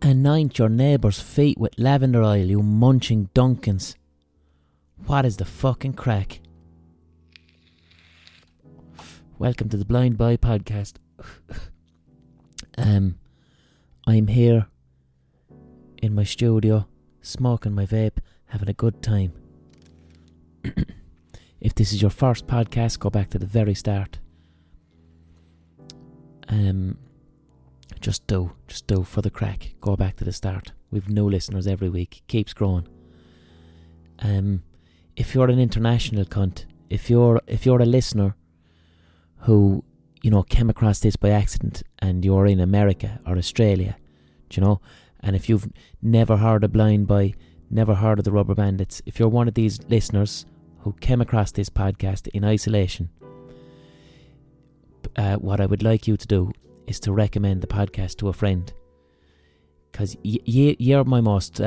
Anoint your neighbour's feet with lavender oil, you munching Duncans. What is the fucking crack? Welcome to the Blind Boy podcast. I'm here in my studio, smoking my vape, having a good time. If this is your first podcast, go back to the very start. Just do for the crack. Go back to the start. We've new listeners every week. Keeps growing. If you're an international cunt, if you're a listener who, you know, came across this by accident and you're in America or Australia, do you know, and if you've never heard of Blind Boy, never heard of the Rubber Bandits, if you're one of these listeners who came across this podcast in isolation, what I would like you to do is to recommend the podcast to a friend, because you're my most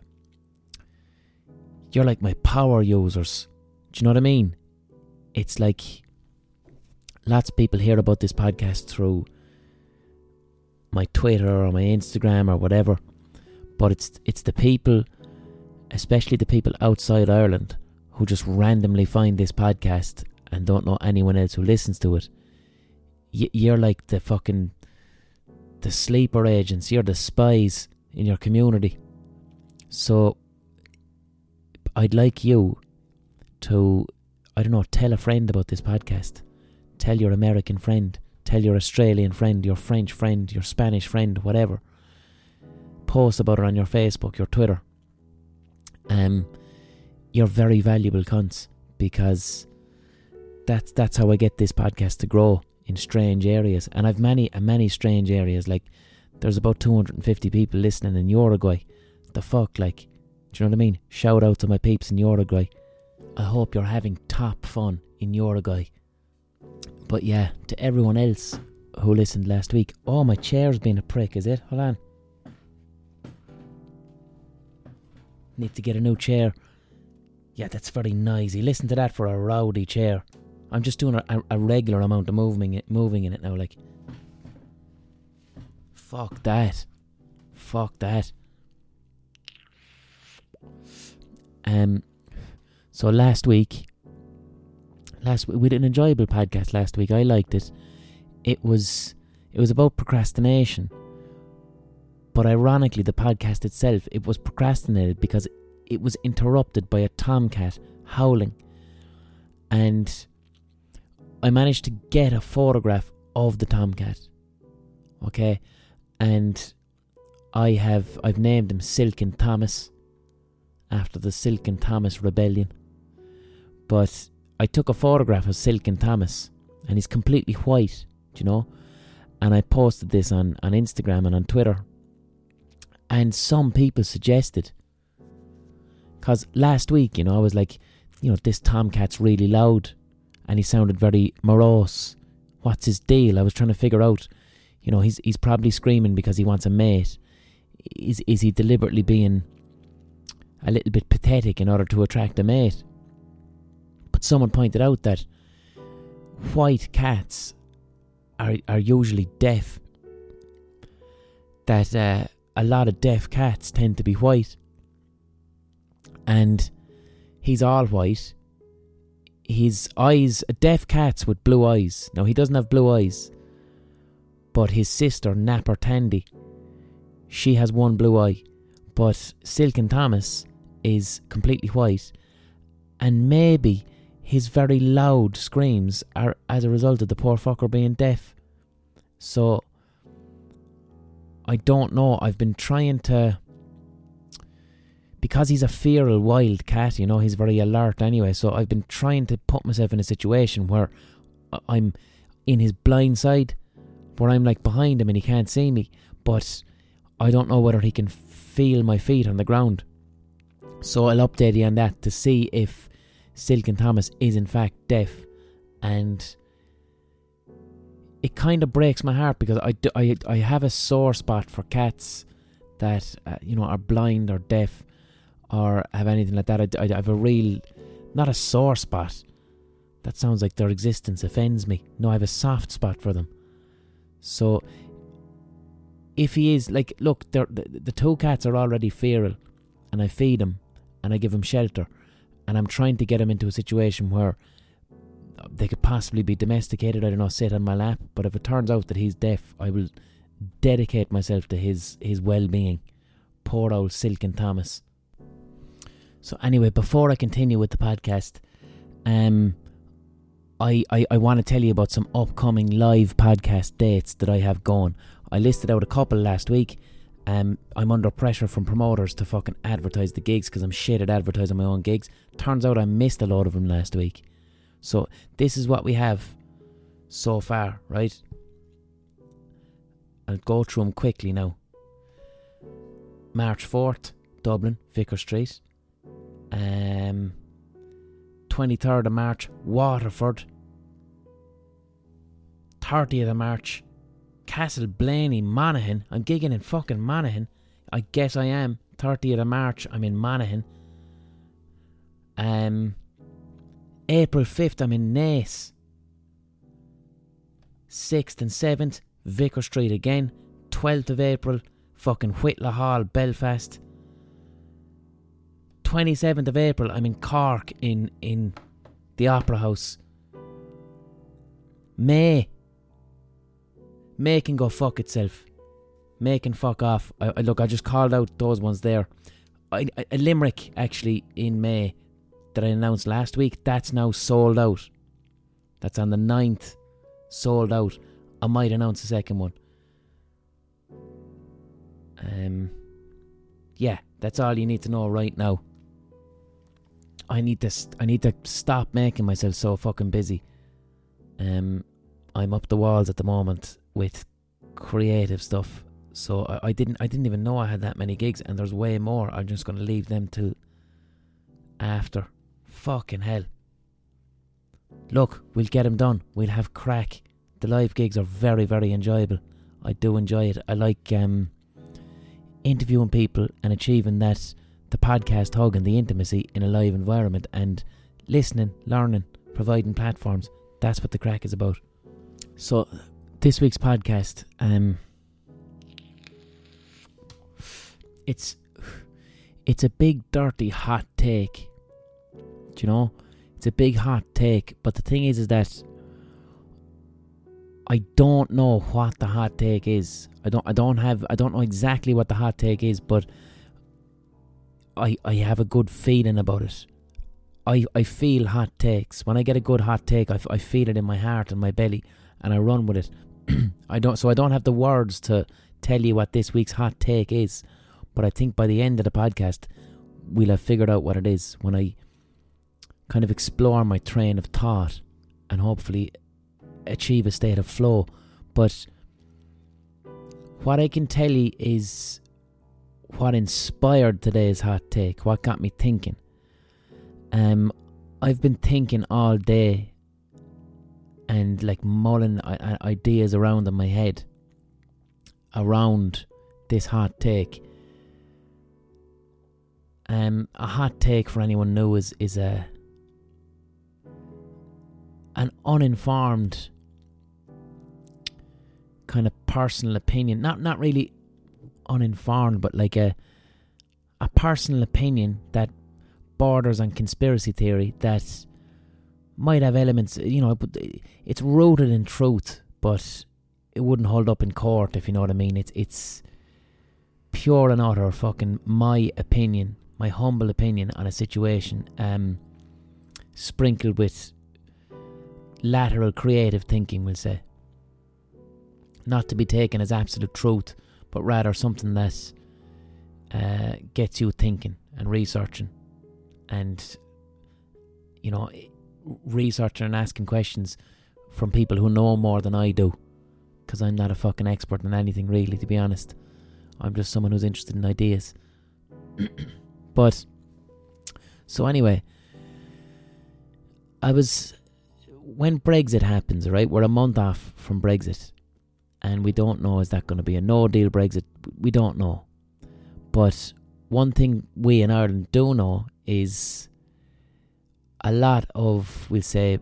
you're like my power users. Do you know what I mean? It's like lots of people hear about this podcast through my Twitter or my Instagram or whatever, but it's the people, especially the people outside Ireland, who just randomly find this podcast and don't know anyone else who listens to it. You're like the sleeper agents. You're the spies in your community. So I'd like you to, I don't know, tell a friend about this podcast. Tell your American friend, tell your Australian friend, your French friend, your Spanish friend, whatever. Post about it on your Facebook, your Twitter. You're very valuable cunts, because that's how I get this podcast to grow in strange areas. And I've many strange areas. Like, there's about 250 people listening in Uruguay. The fuck, like, do you know what I mean? Shout out to my peeps in Uruguay. I hope you're having top fun in Uruguay. But yeah, to everyone else who listened last week. Oh, my chair's been a prick, is it? Hold on. Need to get a new chair. Yeah, that's very noisy. Listen to that for a rowdy chair. I'm just doing a regular amount of moving in it now, like. Fuck that. So last week we did an enjoyable podcast last week. I liked it. It was about procrastination. But ironically, the podcast itself, it was procrastinated because it was interrupted by a tomcat howling. And I managed to get a photograph of the tomcat. Okay? And I've named him Silken Thomas, after the Silken Thomas Rebellion. But I took a photograph of Silken Thomas, and he's completely white, do you know? And I posted this on Instagram and on Twitter. And some people suggested, because last week, you know, I was like, you know, this tomcat's really loud and he sounded very morose. What's his deal? I was trying to figure out, you know, he's probably screaming because he wants a mate. Is he deliberately being a little bit pathetic in order to attract a mate? But someone pointed out that white cats are usually deaf. That a lot of deaf cats tend to be white. And he's all white. His eyes, deaf cats with blue eyes. Now, he doesn't have blue eyes, but his sister, Napper Tandy, she has one blue eye. But Silken Thomas is completely white. And maybe his very loud screams are as a result of the poor fucker being deaf. So I don't know. I've been trying to, because he's a feral wild cat, you know, he's very alert anyway. So I've been trying to put myself in a situation where I'm in his blind side, where I'm like behind him and he can't see me. But I don't know whether he can feel my feet on the ground. So I'll update you on that to see if Silken Thomas is in fact deaf. And it kind of breaks my heart, because I have a sore spot for cats that you know, are blind or deaf or have anything like that. I have a real, not a sore spot, that sounds like their existence offends me. No, I have a soft spot for them. So if he is, like, look, the two cats are already feral, and I feed him, and I give him shelter, and I'm trying to get him into a situation where they could possibly be domesticated, I don't know, sit on my lap. But if it turns out that he's deaf, I will dedicate myself to his well-being. Poor old Silken Thomas. So anyway, before I continue with the podcast, I want to tell you about some upcoming live podcast dates that I have going. I listed out a couple last week. I'm under pressure from promoters to fucking advertise the gigs because I'm shit at advertising my own gigs. Turns out I missed a lot of them last week. So this is what we have so far, right? I'll go through them quickly now. March 4th, Dublin, Vicar Street. 23rd of March, Waterford. 30th of March, Castleblaney, Monaghan. I'm gigging in fucking Monaghan. I guess I am. 30th of March, I'm in Monaghan. April 5th, I'm in Naas. 6th and 7th, Vicar Street again. 12th of April, fucking Whitla Hall, Belfast. 27th of April, I'm in Cork in the Opera House. May can go fuck itself. May can fuck off. I just called out those ones there. A Limerick, actually, in May, that I announced last week, that's now sold out. That's on the 9th, sold out. I might announce a second one. Yeah, that's all you need to know right now. I need to stop making myself so fucking busy. I'm up the walls at the moment with creative stuff. So I didn't even know I had that many gigs, and there's way more. I'm just going to leave them till after. Fucking hell. Look, we'll get them done. We'll have crack. The live gigs are very, very enjoyable. I do enjoy it. I like interviewing people and achieving that, the podcast hug and the intimacy in a live environment, and listening, learning, providing platforms. That's what the crack is about. So this week's podcast, it's a big dirty hot take. Do you know? It's a big hot take, but the thing is that I don't know what the hot take is. I don't know exactly what the hot take is, but I have a good feeling about it. I feel hot takes. When I get a good hot take, I feel it in my heart and my belly, and I run with it. I don't have the words to tell you what this week's hot take is, but I think by the end of the podcast we'll have figured out what it is when I kind of explore my train of thought and hopefully achieve a state of flow. But what I can tell you is what inspired today's hot take, what got me thinking. I've been thinking all day and like mulling ideas around in my head around this hot take. A hot take, for anyone new, is an uninformed kind of personal opinion. Not really uninformed, but like a personal opinion that borders on conspiracy theory, that might have elements, but it's rooted in truth, but it wouldn't hold up in court, if you know what I mean. It's pure and utter fucking my opinion, my humble opinion on a situation, sprinkled with lateral creative thinking, we'll say. Not to be taken as absolute truth, but rather something that gets you thinking and researching, and researching and asking questions from people who know more than I do, because I'm not a fucking expert in anything really, to be honest. I'm just someone who's interested in ideas. But so anyway, when Brexit happens, right, we're a month off from Brexit, and we don't know, is that going to be a no-deal Brexit? We don't know. But one thing we in Ireland do know is a lot of, we'll say,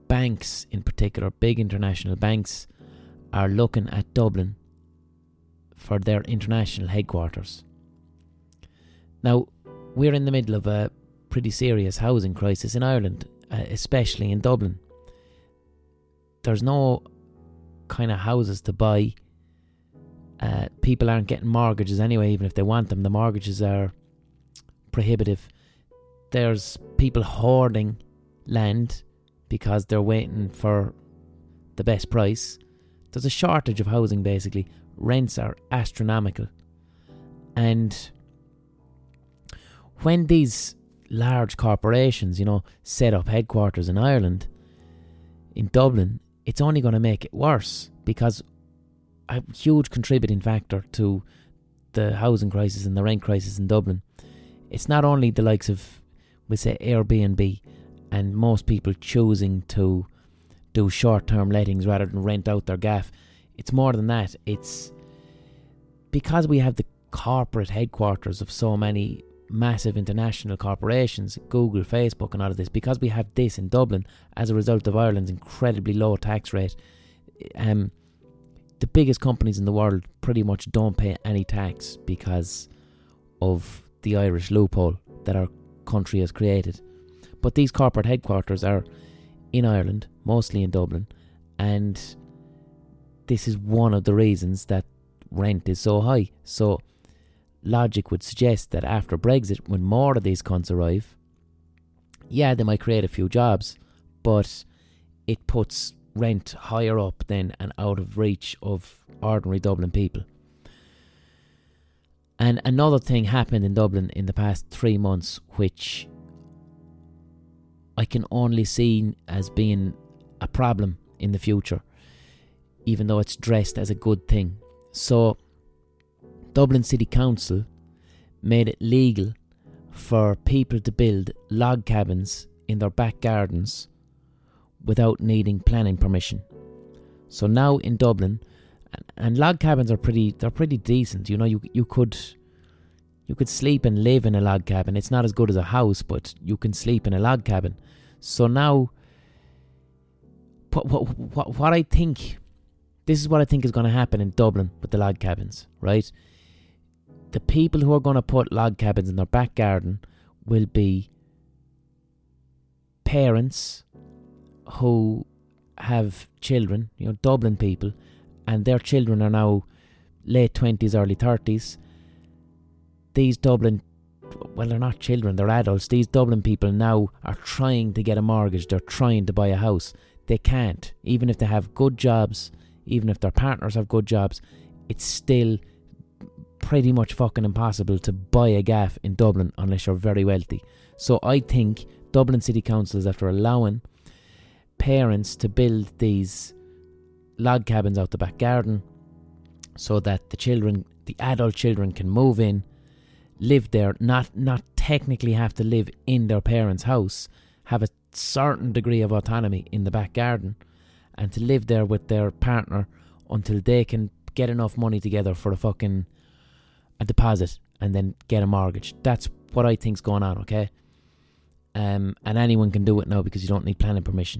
banks in particular, big international banks, are looking at Dublin for their international headquarters. Now, we're in the middle of a pretty serious housing crisis in Ireland, especially in Dublin. There's no kind of houses to buy. People aren't getting mortgages anyway, even if they want them. The mortgages are prohibitive. There's people hoarding land because they're waiting for the best price. There's a shortage of housing, basically. Rents are astronomical. And when these large corporations, set up headquarters in Ireland, in Dublin, it's only going to make it worse, because a huge contributing factor to the housing crisis and the rent crisis in Dublin, it's not only the likes of, we say, Airbnb, and most people choosing to do short-term lettings rather than rent out their gaff. It's more than that. It's because we have the corporate headquarters of so many massive international corporations, Google, Facebook and all of this, because we have this in Dublin as a result of Ireland's incredibly low tax rate. The biggest companies in the world pretty much don't pay any tax because of the Irish loophole that our country has created. But these corporate headquarters are in Ireland, mostly in Dublin, and this is one of the reasons that rent is so high. So logic would suggest that after Brexit, when more of these cunts arrive, they might create a few jobs, but it puts rent higher up then and out of reach of ordinary Dublin people. And another thing happened in Dublin in the past 3 months, which I can only see as being a problem in the future, even though it's dressed as a good thing. So Dublin City Council made it legal for people to build log cabins in their back gardens without needing planning permission. So now in Dublin, and log cabins are pretty decent. You could sleep and live in a log cabin. It's not as good as a house, but you can sleep in a log cabin. So now, what I think, this is what I think is going to happen in Dublin with the log cabins, right? The people who are going to put log cabins in their back garden will be parents who have children, Dublin people, and their children are now late 20s, early 30s. These Dublin, well, they're not children, they're adults. These Dublin people now are trying to get a mortgage. They're trying to buy a house. They can't. Even if they have good jobs, even if their partners have good jobs, it's still pretty much fucking impossible to buy a gaff in Dublin unless you're very wealthy. So I think Dublin City Council is after allowing parents to build these log cabins out the back garden so that the adult children can move in, live there, not technically have to live in their parents' house, have a certain degree of autonomy in the back garden, and to live there with their partner until they can get enough money together for a deposit and then get a mortgage. That's what I think's going on, okay? And anyone can do it now because you don't need planning permission.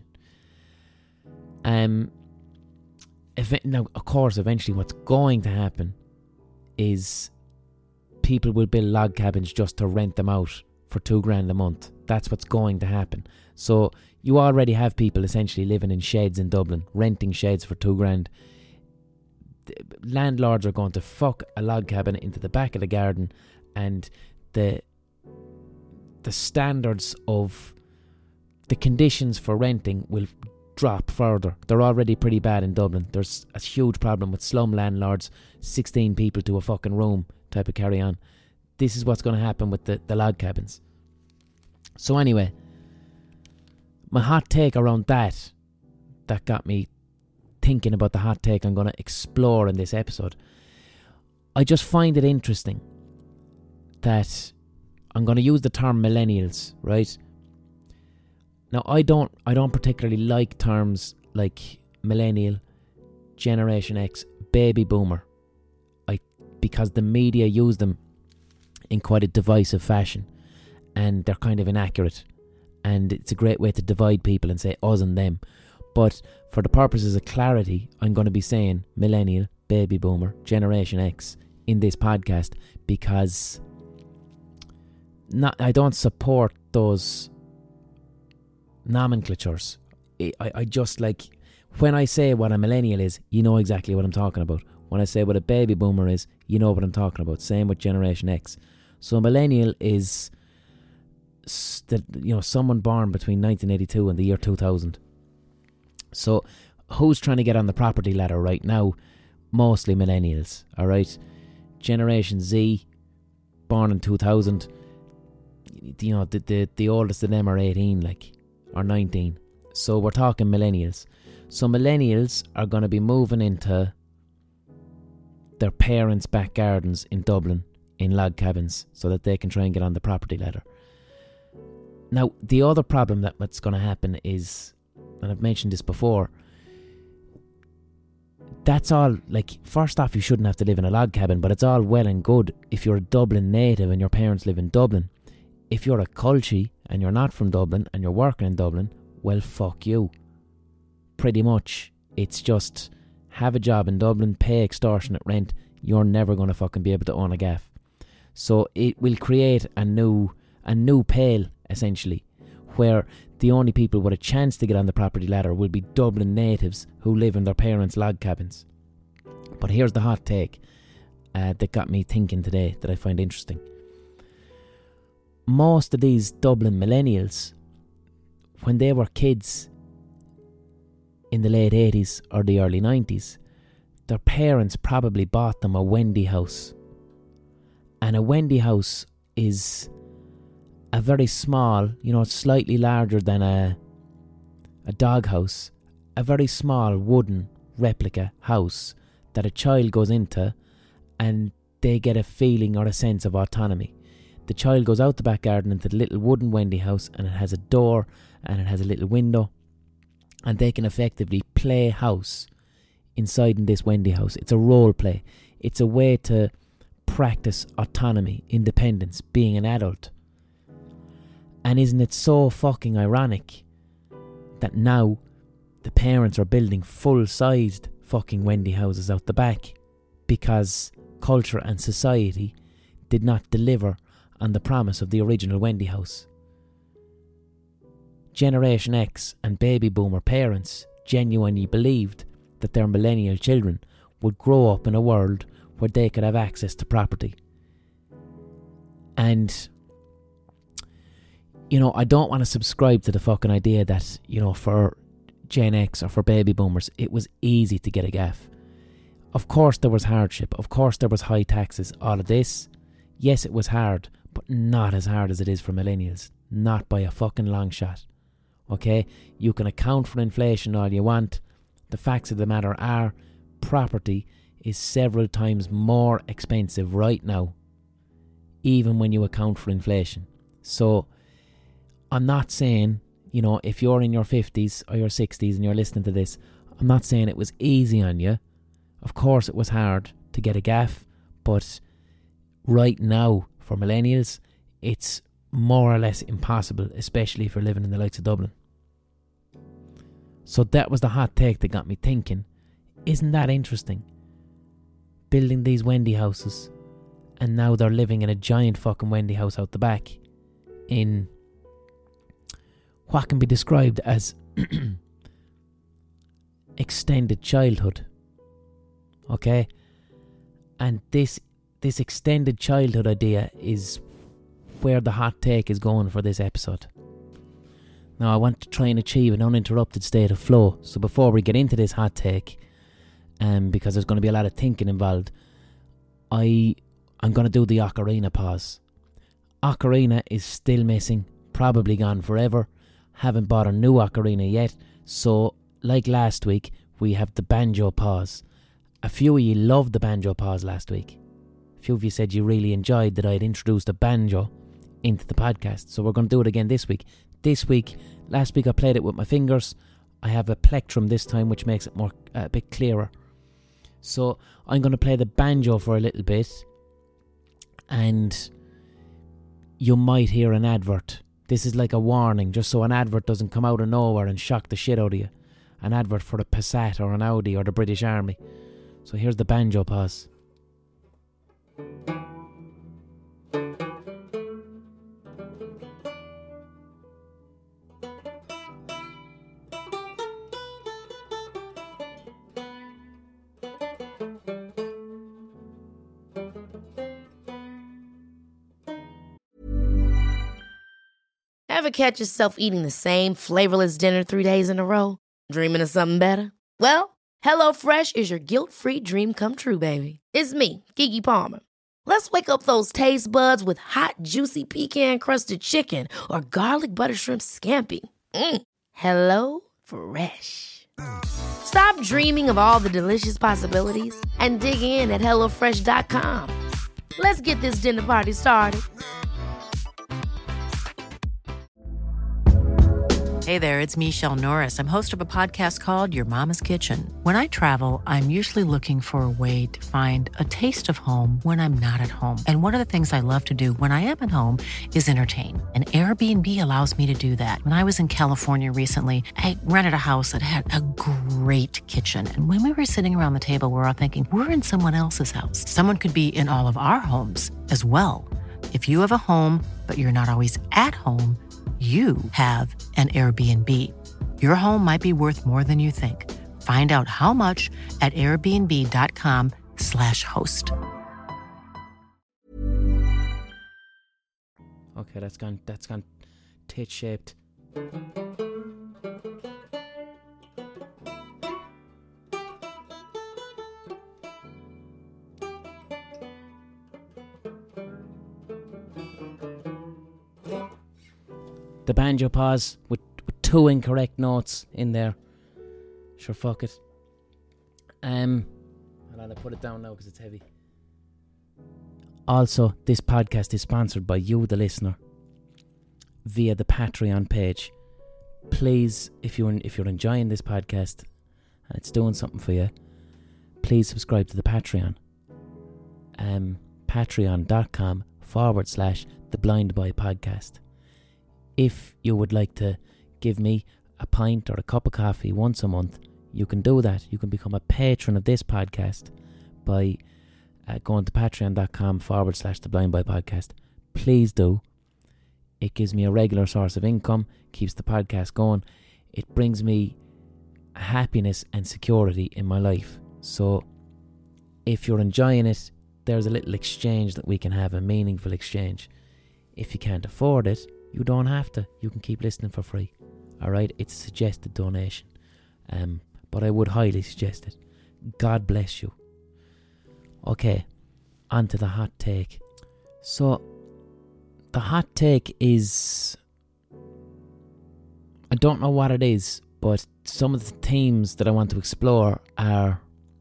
Now, of course, eventually what's going to happen is people will build log cabins just to rent them out for $2,000 a month. That's what's going to happen. So you already have people essentially living in sheds in Dublin, renting sheds for $2,000. Landlords are going to fuck a log cabin into the back of the garden, and the standards of the conditions for renting will drop further. They're already pretty bad in Dublin. There's a huge problem with slum landlords, 16 people to a fucking room type of carry on. This is what's going to happen with the log cabins. So anyway, my hot take around that got me thinking about the hot take I'm going to explore in this episode. I just find it interesting that I'm going to use the term millennials, right? Now, I don't particularly like terms like millennial, Generation X, baby boomer, because the media use them in quite a divisive fashion, and they're kind of inaccurate, and it's a great way to divide people and say us and them. But for the purposes of clarity, I'm going to be saying millennial, baby boomer, Generation X in this podcast, because I don't support those nomenclatures. I just like, when I say what a millennial is, you know exactly what I'm talking about. When I say what a baby boomer is, you know what I'm talking about. Same with Generation X. So a millennial is someone born between 1982 and the year 2000. So who's trying to get on the property ladder right now? Mostly millennials, alright? Generation Z, born in 2000, the oldest of them are 18, or 19. So we're talking millennials. So millennials are going to be moving into their parents' back gardens in Dublin in log cabins so that they can try and get on the property ladder. Now, the other problem that's going to happen is, and I've mentioned this before, that's all, first off, you shouldn't have to live in a log cabin, but it's all well and good if you're a Dublin native and your parents live in Dublin. If you're a culchie and you're not from Dublin and you're working in Dublin, well, fuck you. Pretty much, it's just have a job in Dublin, pay extortionate rent, you're never going to fucking be able to own a gaff. So it will create a new pale, essentially, where the only people with a chance to get on the property ladder will be Dublin natives who live in their parents' log cabins. But here's the hot take that got me thinking today that I find interesting. Most of these Dublin millennials, when they were kids in the late 80s or the early 90s, their parents probably bought them a Wendy house. And a Wendy house is a very small, slightly larger than a doghouse, a very small wooden replica house that a child goes into and they get a feeling or a sense of autonomy. The child goes out the back garden into the little wooden Wendy house, and it has a door and it has a little window, and they can effectively play house inside in this Wendy house. It's a role play. It's a way to practice autonomy, independence, being an adult. And isn't it so fucking ironic that now the parents are building full-sized fucking Wendy houses out the back because culture and society did not deliver on the promise of the original Wendy house? Generation X and baby boomer parents genuinely believed that their millennial children would grow up in a world where they could have access to property. And I don't want to subscribe to the fucking idea that, for Gen X or for baby boomers, it was easy to get a gaff. Of course there was hardship. Of course there was high taxes. All of this, yes, it was hard, but not as hard as it is for millennials. Not by a fucking long shot. Okay? You can account for inflation all you want. The facts of the matter are, property is several times more expensive right now, even when you account for inflation. So I'm not saying, if you're in your 50s or your 60s and you're listening to this, I'm not saying it was easy on you. Of course it was hard to get a gaff, but right now, for millennials, it's more or less impossible, especially if you're living in the likes of Dublin. So that was the hot take that got me thinking, isn't that interesting? Building these Wendy houses, and now they're living in a giant fucking Wendy house out the back in what can be described as extended childhood. Okay? And this extended childhood idea is where the hot take is going for this episode. Now, I want to try and achieve an uninterrupted state of flow. So before we get into this hot take, because there's going to be a lot of thinking involved, I'm going to do the Ocarina pause. Ocarina is still missing, probably gone forever. Haven't bought a new Ocarina yet. So, like last week, we have the banjo pause. A few of you loved the banjo pause last week. A few of you said you really enjoyed that I had introduced a banjo into the podcast. So we're going to do it again this week. Last week I played it with my fingers. I have a plectrum this time, which makes it a bit clearer. So I'm going to play the banjo for a little bit, and you might hear an advert. This is like a warning, just so an advert doesn't come out of nowhere and shock the shit out of you. An advert for a Passat or an Audi or the British Army. So here's the banjo pause. Ever catch yourself eating the same flavorless dinner 3 days in a row? Dreaming of something better? Well, HelloFresh is your guilt-free dream come true, baby. It's me, Keke Palmer. Let's wake up those taste buds with hot, juicy pecan-crusted chicken or garlic butter shrimp scampi. Hello Fresh. Stop dreaming of all the delicious possibilities and dig in at HelloFresh.com. Let's get this dinner party started. Hey there, it's Michelle Norris. I'm host of a podcast called Your Mama's Kitchen. When I travel, I'm usually looking for a way to find a taste of home when I'm not at home. And one of the things I love to do when I am at home is entertain. And Airbnb allows me to do that. When I was in California recently, I rented a house that had a great kitchen. And when we were sitting around the table, we were all thinking, we're in someone else's house. Someone could be in all of our homes as well. If you have a home, but you're not always at home, you have an Airbnb. Your home might be worth more than you think. Find out how much at airbnb.com/host. Okay, that's gone tit-shaped. The banjo pause with 2 incorrect notes in there. Sure, fuck it. I'll put it down now because it's heavy. Also, this podcast is sponsored by you, the listener, via the Patreon page. Please, if you're enjoying this podcast and it's doing something for you, please subscribe to the Patreon. Patreon.com/The Blind Boy Podcast. If you would like to give me a pint or a cup of coffee once a month, you can do that. You can become a patron of this podcast by going to patreon.com/The Blind Boy Podcast. Please do. It gives me a regular source of income, keeps the podcast going. It brings me happiness and security in my life. So if you're enjoying it, there's a little exchange that we can have, a meaningful exchange. If you can't afford it, you don't have to. You can keep listening for free. Alright, it's a suggested donation. But I would highly suggest it. God bless you. Okay, on to the hot take. So, the hot take is... I don't know what it is, but some of the themes that I want to explore are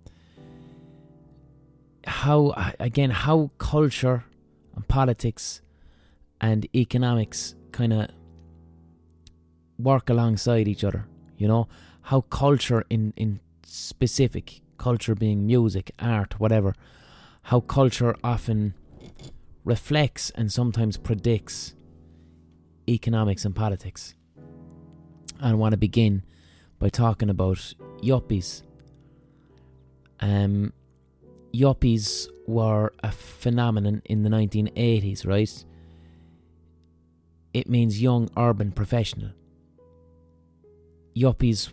how culture and politics and economics kind of work alongside each other, you know, how culture in specific, culture being music, art, whatever, how culture often reflects and sometimes predicts economics and politics. I want to begin by talking about yuppies. Yuppies were a phenomenon in the 1980s, right? It means young urban professional. Yuppies,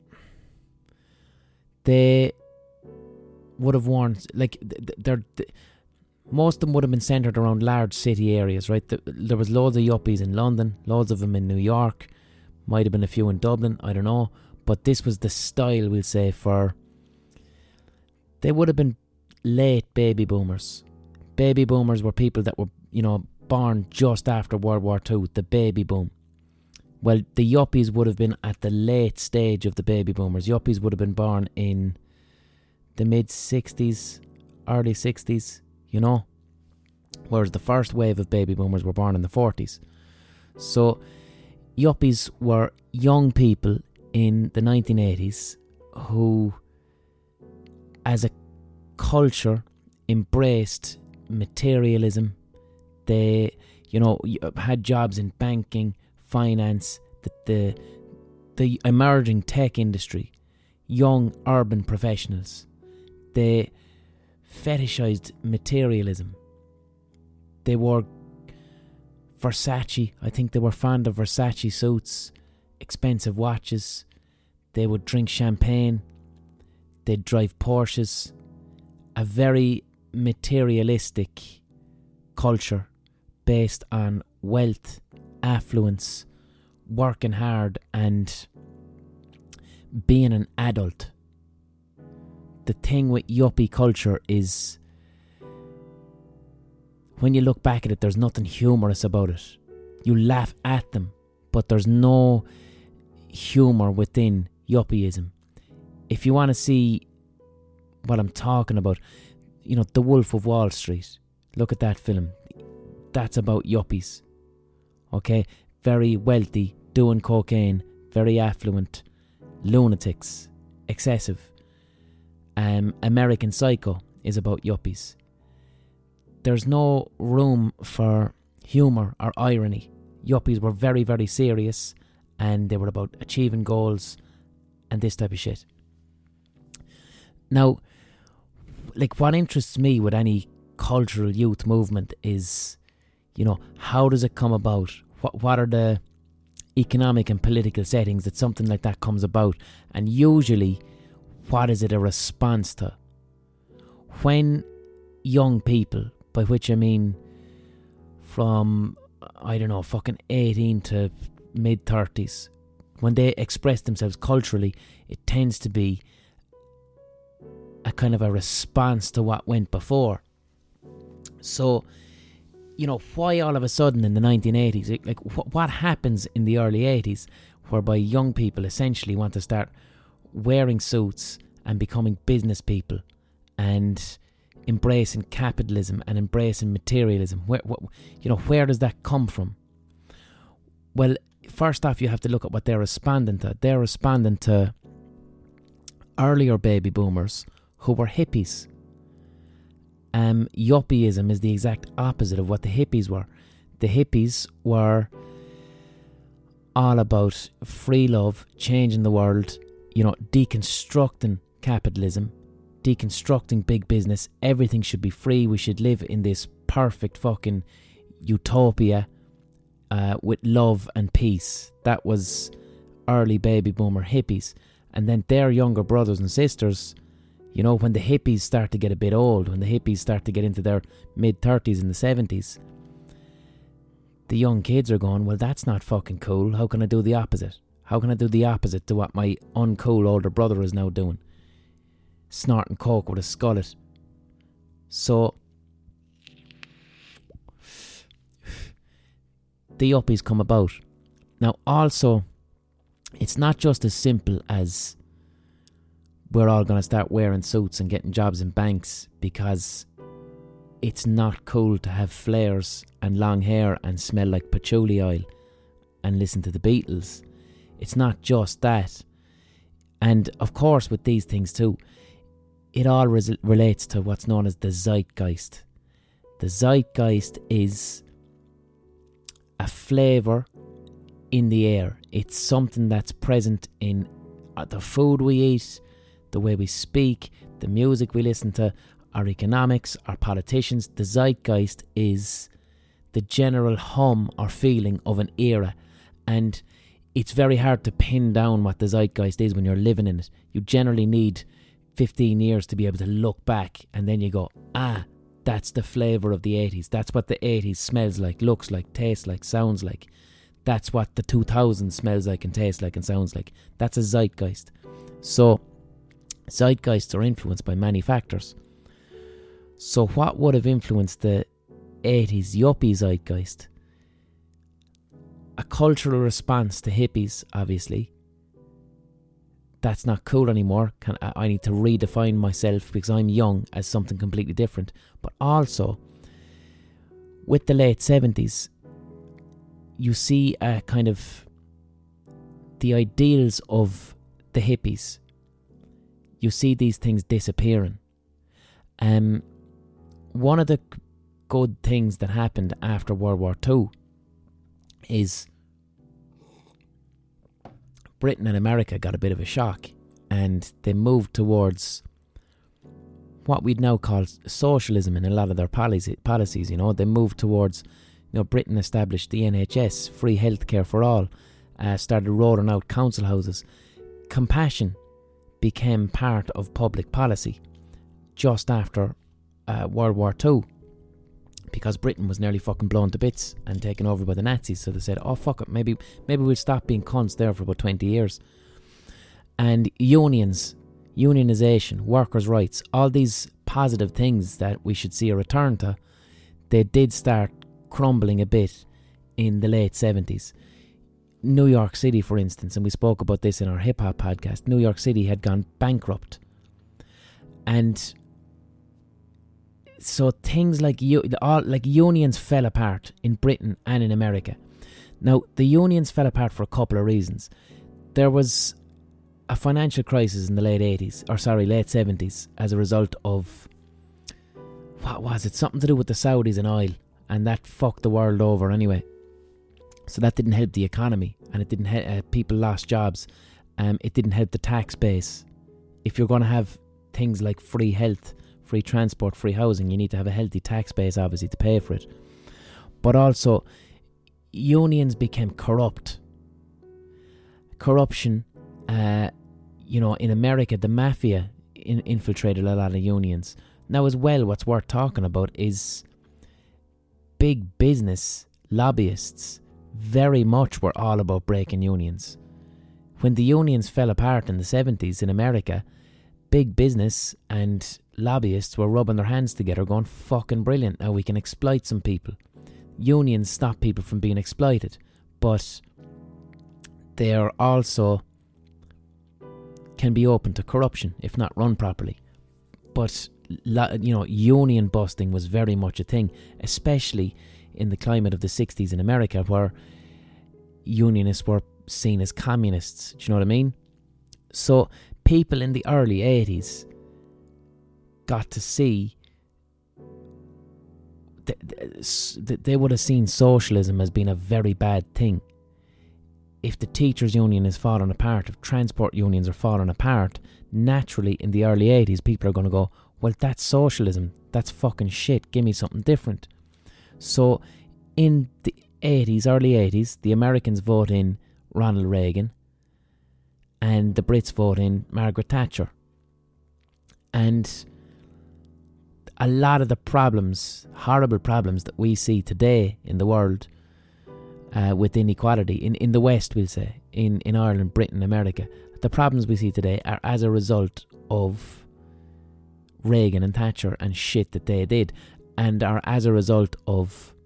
they would have worn, like, most of them would have been centred around large city areas, right? There was loads of yuppies in London, loads of them in New York, might have been a few in Dublin, I don't know. But this was the style, we'll say, for... They would have been late baby boomers. Baby boomers were people that were, you know, born just after World War II, the baby boom. Well, the yuppies would have been at the late stage of the baby boomers. Yuppies would have been born in the mid-60s, early 60s, you know. Whereas the first wave of baby boomers were born in the 40s. So, yuppies were young people in the 1980s who, as a culture, embraced materialism. They, you know, had jobs in banking, finance, the emerging tech industry, young urban professionals. They fetishized materialism. They wore Versace. I think they were fond of Versace suits, expensive watches. They would drink champagne. They'd drive Porsches. A very materialistic culture based on wealth, affluence, working hard and being an adult. The thing with yuppie culture is, when you look back at it, there's nothing humorous about it. You laugh at them, but there's no humour within yuppieism. If you want to see what I'm talking about, you know, The Wolf of Wall Street, look at that film. That's about yuppies. Okay? Very wealthy, doing cocaine, very affluent, lunatics, excessive. American Psycho is about yuppies. There's no room for humour or irony. Yuppies were very, very serious, and they were about achieving goals and this type of shit. Now, like, what interests me with any cultural youth movement is, you know, how does it come about? What are the economic and political settings that something like that comes about? And usually, what is it a response to? When young people, by which I mean from, I don't know, fucking 18 to mid-30s, when they express themselves culturally, it tends to be a kind of a response to what went before. So, you know, why all of a sudden in the 1980s, like what happens in the early 80s whereby young people essentially want to start wearing suits and becoming business people and embracing capitalism and embracing materialism? Where does that come from? Well, first off, you have to look at what they're responding to. They're responding to earlier baby boomers who were hippies. Yuppieism is the exact opposite of what the hippies were. The hippies were all about free love, changing the world, you know, deconstructing capitalism, deconstructing big business. Everything should be free. We should live in this perfect fucking utopia with love and peace. That was early baby boomer hippies. And then their younger brothers and sisters, you know, when the hippies start to get a bit old, when the hippies start to get into their mid-30s and the 70s, the young kids are going, well, that's not fucking cool. How can I do the opposite? How can I do the opposite to what my uncool older brother is now doing? Snorting coke with a skullet. So, the yuppies come about. Now, also, it's not just as simple as we're all going to start wearing suits and getting jobs in banks because it's not cool to have flares and long hair and smell like patchouli oil and listen to the Beatles. It's not just that. And of course, with these things too, it all relates to what's known as the zeitgeist. The zeitgeist is a flavour in the air. It's something that's present in the food we eat, the way we speak, the music we listen to, our economics, our politicians. The zeitgeist is the general hum or feeling of an era. And it's very hard to pin down what the zeitgeist is when you're living in it. You generally need 15 years to be able to look back and then you go, that's the flavour of the 80s. That's what the 80s smells like, looks like, tastes like, sounds like. That's what the 2000s smells like and tastes like and sounds like. That's a zeitgeist. So, zeitgeists are influenced by many factors. So what would have influenced the 80s yuppie zeitgeist? A cultural response to hippies, obviously. That's not cool anymore. I need to redefine myself because I'm young as something completely different. But also, with the late 70s, you see a kind of the ideals of the hippies. You see these things disappearing. One of the good things that happened after World War II is Britain and America got a bit of a shock and they moved towards what we'd now call socialism in a lot of their policies. You know, they moved towards, you know, Britain established the NHS, free healthcare for all, started rolling out council houses. Compassion became part of public policy just after World War II, because Britain was nearly fucking blown to bits and taken over by the Nazis. So they said, oh fuck it, maybe we'll stop being cunts there for about 20 years. And unions, unionisation, workers' rights, all these positive things that we should see a return to, they did start crumbling a bit in the late 70s. New York City, for instance, and we spoke about this in our hip-hop podcast, New York City had gone bankrupt. And so things like unions fell apart in Britain and in America. Now, the unions fell apart for a couple of reasons. There was a financial crisis in the late 70s as a result of, what was it? Something to do with the Saudis and oil, and that fucked the world over anyway. So that didn't help the economy, and it didn't help, people lost jobs. It didn't help the tax base. If you're going to have things like free health, free transport, free housing, you need to have a healthy tax base, obviously, to pay for it. But also, unions became corrupt. Corruption, you know, in America, the mafia infiltrated a lot of unions. Now, as well, what's worth talking about is big business lobbyists very much were all about breaking unions. When the unions fell apart in the 70s in America, big business and lobbyists were rubbing their hands together going, fucking brilliant, now we can exploit some people. Unions stop people from being exploited, but they are also can be open to corruption if not run properly. But, you know, union busting was very much a thing, especially in the climate of the 60s in America, where unionists were seen as communists. Do you know what I mean? So people in the early 80s got to see they would have seen socialism as being a very bad thing. If the teachers' union is falling apart, if transport unions are falling apart, naturally in the early 80s people are going to go, well, that's socialism, that's fucking shit, give me something different. So in the 80s, early 80s, the Americans vote in Ronald Reagan and the Brits vote in Margaret Thatcher. And a lot of the problems, horrible problems that we see today in the world with inequality, in the West, we'll say, in Ireland, Britain, America, the problems we see today are as a result of Reagan and Thatcher and shit that they did, and are as a result of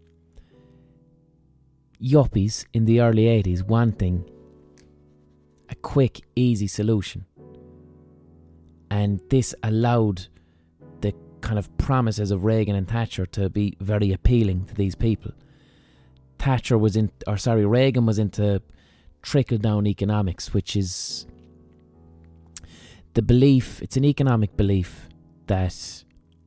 yuppies in the early 80s wanting a quick, easy solution. And this allowed the kind of promises of Reagan and Thatcher to be very appealing to these people. Reagan was into trickle-down economics, which is the belief, it's an economic belief that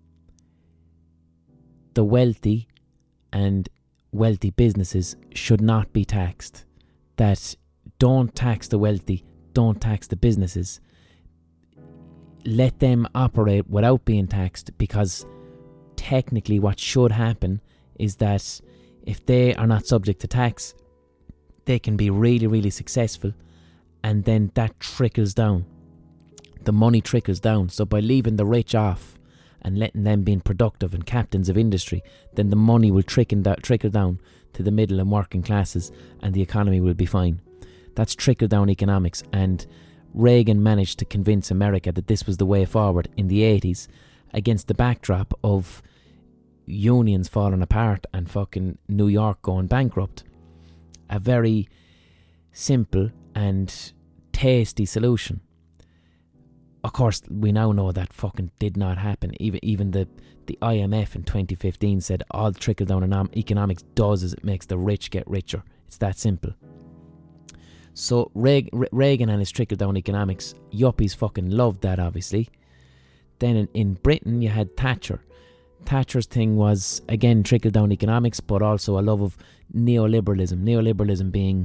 the wealthy and wealthy businesses should not be taxed. That don't tax the wealthy, don't tax the businesses. Let them operate without being taxed, because technically what should happen is that if they are not subject to tax, they can be really, really successful, and then that trickles down. The money trickles down. So by leaving the rich off and letting them being productive and captains of industry, then the money will trickle down to the middle and working classes, and the economy will be fine. That's trickle-down economics, and Reagan managed to convince America that this was the way forward in the 80s, against the backdrop of unions falling apart and fucking New York going bankrupt. A very simple and tasty solution. Of course, we now know that fucking did not happen. Even the IMF in 2015 said all trickle-down economics does is it makes the rich get richer. It's that simple. So Reagan and his trickle-down economics, yuppies fucking loved that, obviously. Then in Britain, you had Thatcher. Thatcher's thing was, again, trickle-down economics, but also a love of neoliberalism. Neoliberalism being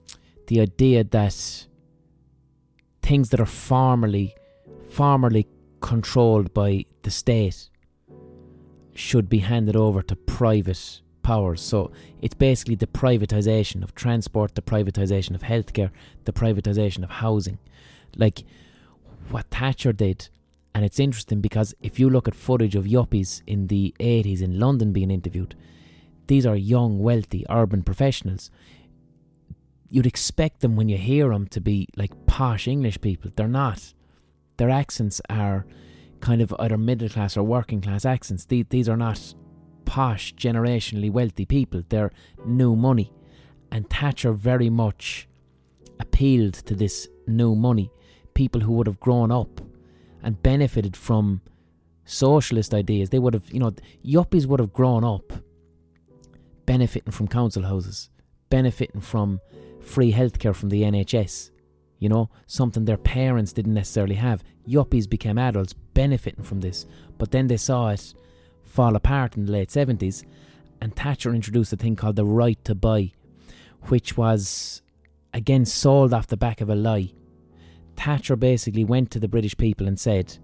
the idea that things that are formerly controlled by the state should be handed over to private powers. So it's basically the privatisation of transport, the privatisation of healthcare, the privatisation of housing. Like what Thatcher did. And it's interesting because if you look at footage of yuppies in the 80s in London being interviewed, these are young, wealthy, urban professionals. You'd expect them, when you hear them, to be like posh English people. They're not. Their accents are kind of either middle class or working class accents. These are not posh, generationally wealthy people. They're new money. And Thatcher very much appealed to this new money. People who would have grown up and benefited from socialist ideas. They would have, yuppies would have grown up benefiting from council houses, benefiting from free healthcare from the NHS. Something their parents didn't necessarily have. Yuppies became adults benefiting from this. But then they saw it fall apart in the late 70s, and Thatcher introduced a thing called the right to buy, which was, again, sold off the back of a lie. Thatcher basically went to the British people and said,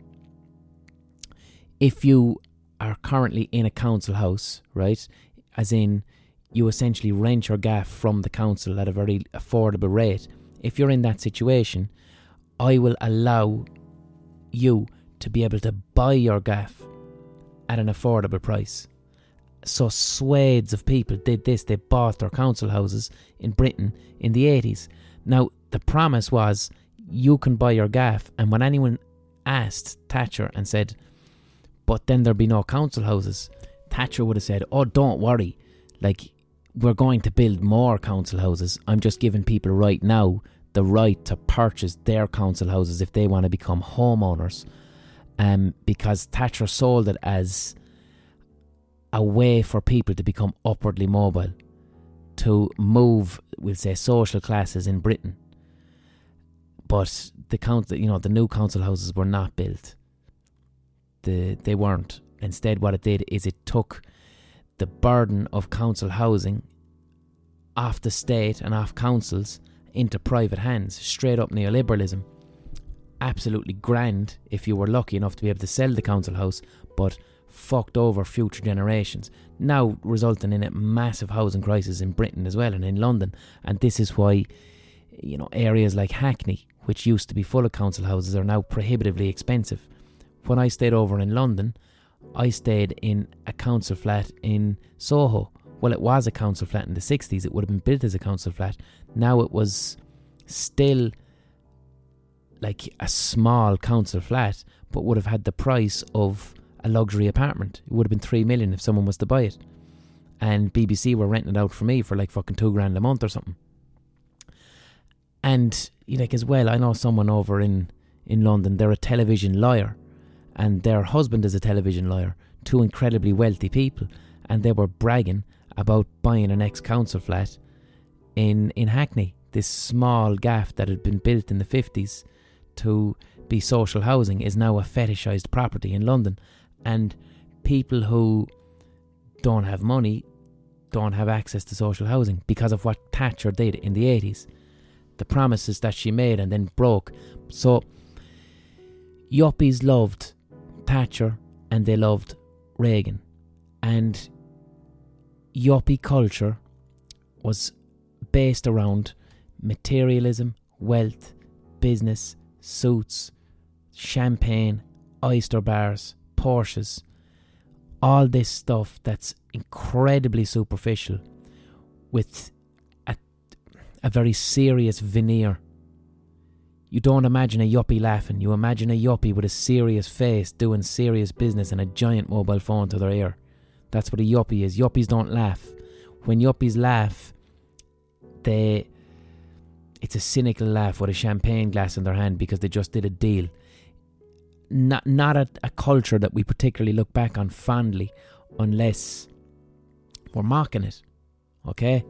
if you are currently in a council house, right, as in you essentially rent your gaff from the council at a very affordable rate, if you're in that situation, I will allow you to be able to buy your gaff at an affordable price. So swathes of people did this. They bought their council houses in Britain in the 80s. Now, the promise was, you can buy your gaff. And when anyone asked Thatcher and said, but then there'll be no council houses, Thatcher would have said, oh, don't worry, like, we're going to build more council houses. I'm just giving people right now the right to purchase their council houses if they want to become homeowners. Because Thatcher sold it as a way for people to become upwardly mobile, to move, we'll say, social classes in Britain. But the new council houses were not built. They weren't. Instead, what it did is it took the burden of council housing off the state and off councils into private hands. Straight up neoliberalism. Absolutely grand if you were lucky enough to be able to sell the council house, but fucked over future generations. Now resulting in a massive housing crisis in Britain as well, and in London. And this is why, areas like Hackney, which used to be full of council houses, are now prohibitively expensive. When I stayed over in London, I stayed in a council flat in Soho. Well, it was a council flat in the 60s. It would have been built as a council flat. Now it was still like a small council flat, but would have had the price of a luxury apartment. It would have been 3 million if someone was to buy it. And BBC were renting it out for me for like fucking $2,000 a month or something. And as well, I know someone over in London, they're a television lawyer, and their husband is a television lawyer, two incredibly wealthy people, and they were bragging about buying an ex-council flat in Hackney, this small gaff that had been built in the 50s to be social housing is now a fetishised property in London. And people who don't have money don't have access to social housing because of what Thatcher did in the 80s. The promises that she made and then broke. So yuppies loved Thatcher and they loved Reagan. And yuppie culture was based around materialism, wealth, business, suits, champagne, oyster bars, Porsches, all this stuff that's incredibly superficial with a very serious veneer. You don't imagine a yuppie laughing. You imagine a yuppie with a serious face doing serious business and a giant mobile phone to their ear. That's what a yuppie is. Yuppies don't laugh. When yuppies laugh, it's a cynical laugh with a champagne glass in their hand because they just did a deal. Not a culture that we particularly look back on fondly unless we're mocking it. Okay?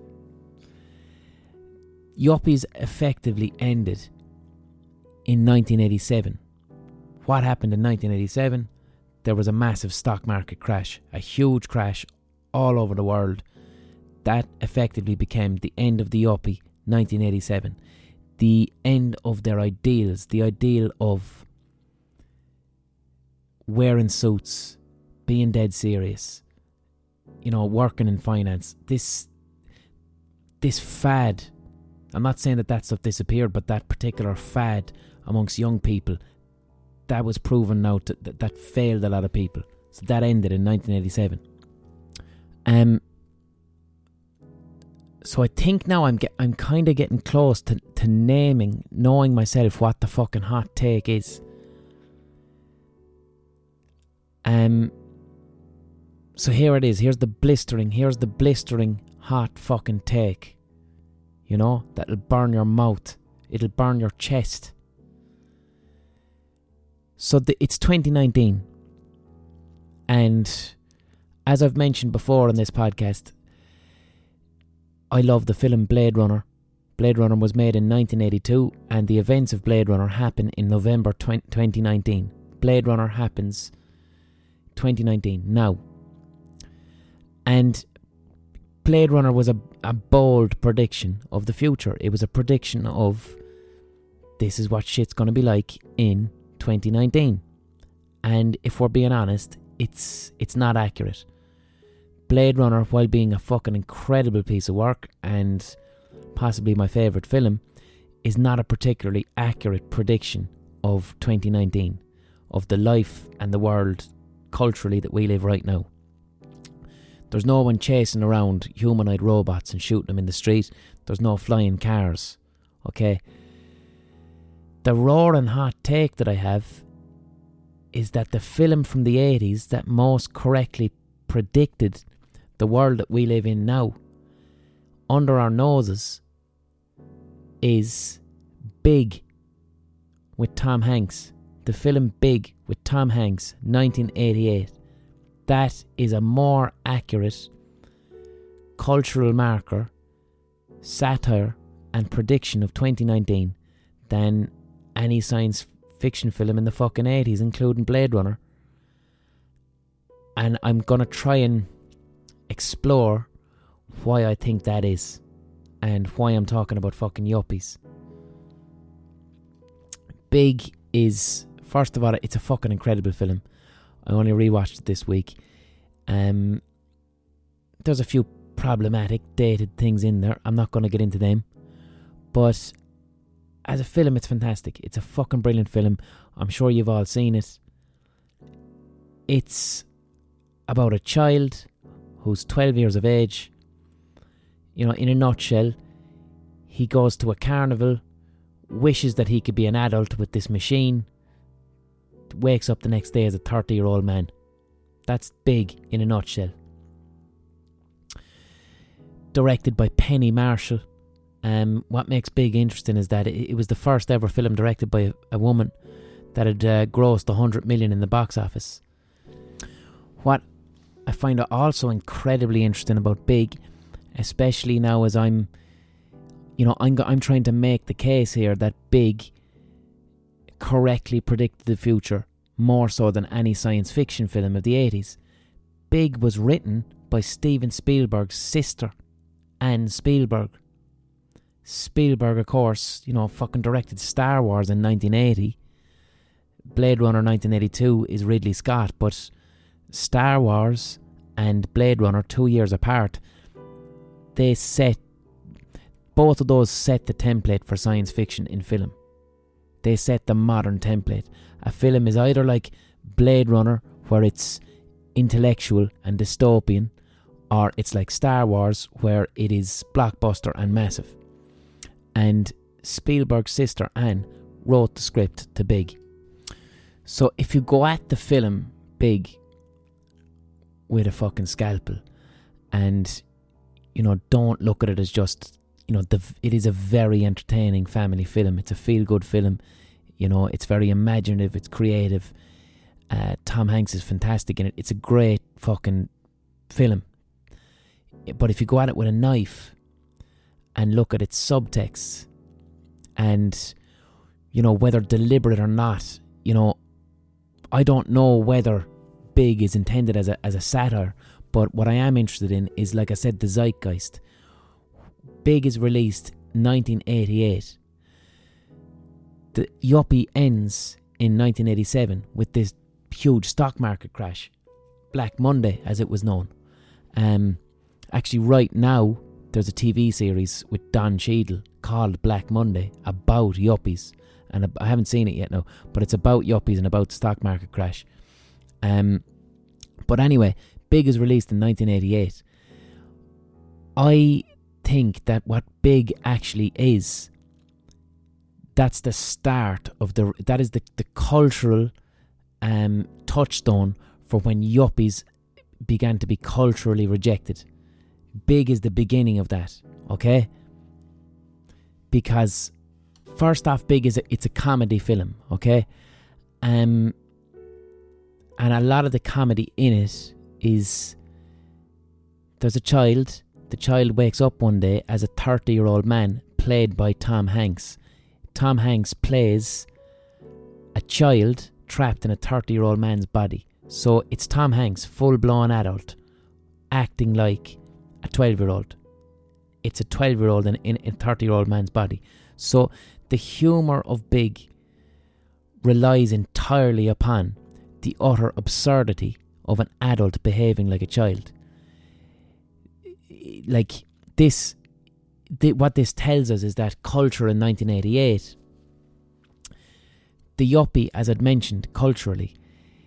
Yuppies effectively ended in 1987. What happened in 1987? There was a massive stock market crash, a huge crash all over the world. That effectively became the end of the yuppie, 1987. The end of their ideals, the ideal of wearing suits, being dead serious, you know, working in finance. This fad, I'm not saying that stuff disappeared, but that particular fad amongst young people, that was proven now that failed a lot of people. So that ended in 1987. So I think now I'm kind of getting close to knowing myself what the fucking hot take is. So here it is. Here's the blistering hot fucking take. You know, that'll burn your mouth. It'll burn your chest. So it's 2019. And as I've mentioned before on this podcast, I love the film Blade Runner. Blade Runner was made in 1982, and the events of Blade Runner happen in November 2019. Blade Runner happens 2019, now. And Blade Runner was a bold prediction of the future. It was a prediction of this is what shit's going to be like in 2019. And if we're being honest, it's not accurate. Blade Runner, while being a fucking incredible piece of work and possibly my favourite film, is not a particularly accurate prediction of 2019, of the life and the world culturally that we live right now. There's no one chasing around humanoid robots and shooting them in the street. There's no flying cars. Okay? The roaring hot take that I have is that the film from the 80s that most correctly predicted the world that we live in now, under our noses, is Big with Tom Hanks. The film Big with Tom Hanks, 1988. That is a more accurate cultural marker, satire and prediction of 2019 than any science fiction film in the fucking 80s, including Blade Runner. And I'm gonna try and explore why I think that is, and why I'm talking about fucking yuppies. Big is, first of all, it's a fucking incredible film. I only rewatched it this week. There's a few problematic, dated things in there. I'm not going to get into them. But as a film, it's fantastic. It's a fucking brilliant film. I'm sure you've all seen it. It's about a child who's 12 years of age. You know, in a nutshell, he goes to a carnival, wishes that he could be an adult with this machine, wakes up the next day as a 30-year-old man. That's Big in a nutshell. Directed by Penny Marshall. What makes Big interesting is that it was the first ever film directed by a woman that had grossed 100 million in the box office. What I find also incredibly interesting about Big, especially now as I'm trying to make the case here that Big correctly predicted the future more so than any science fiction film of the 80s. Big was written by Steven Spielberg's sister, Anne Spielberg. Spielberg, of course, fucking directed Star Wars in 1980. Blade Runner 1982 is Ridley Scott, but Star Wars and Blade Runner, 2 years apart, both of those set the template for science fiction in film. They set the modern template. A film is either like Blade Runner, where it's intellectual and dystopian, or it's like Star Wars, where it is blockbuster and massive. And Spielberg's sister, Anne, wrote the script to Big. So if you go at the film Big with a fucking scalpel and, don't look at it as just, it is a very entertaining family film. It's a feel-good film. It's very imaginative. It's creative. Tom Hanks is fantastic in it. It's a great fucking film. But if you go at it with a knife and look at its subtext and, whether deliberate or not, I don't know whether Big is intended as a satire, but what I am interested in is, like I said, the zeitgeist. Big is released 1988. The yuppie ends in 1987 with this huge stock market crash, Black Monday as it was known. Actually right now there's a TV series with Don Cheadle called Black Monday about yuppies, and I haven't seen it yet now, but it's about yuppies and about the stock market crash. But anyway, Big is released in 1988. I think that what Big actually is, that's the start of that is the cultural touchstone for when yuppies began to be culturally rejected. Big is the beginning of that, okay? Because first off, Big it's a comedy film, okay? And a lot of the comedy in it is, there's a child. The child wakes up one day as a 30-year-old man played by Tom Hanks. Tom Hanks plays a child trapped in a 30-year-old man's body. So it's Tom Hanks, full-blown adult, acting like a 12-year-old. It's a 12-year-old in a 30-year-old man's body. So the humour of Big relies entirely upon the utter absurdity of an adult behaving like a child. Like this, what this tells us is that culture in 1988, the yuppie, as I'd mentioned, culturally,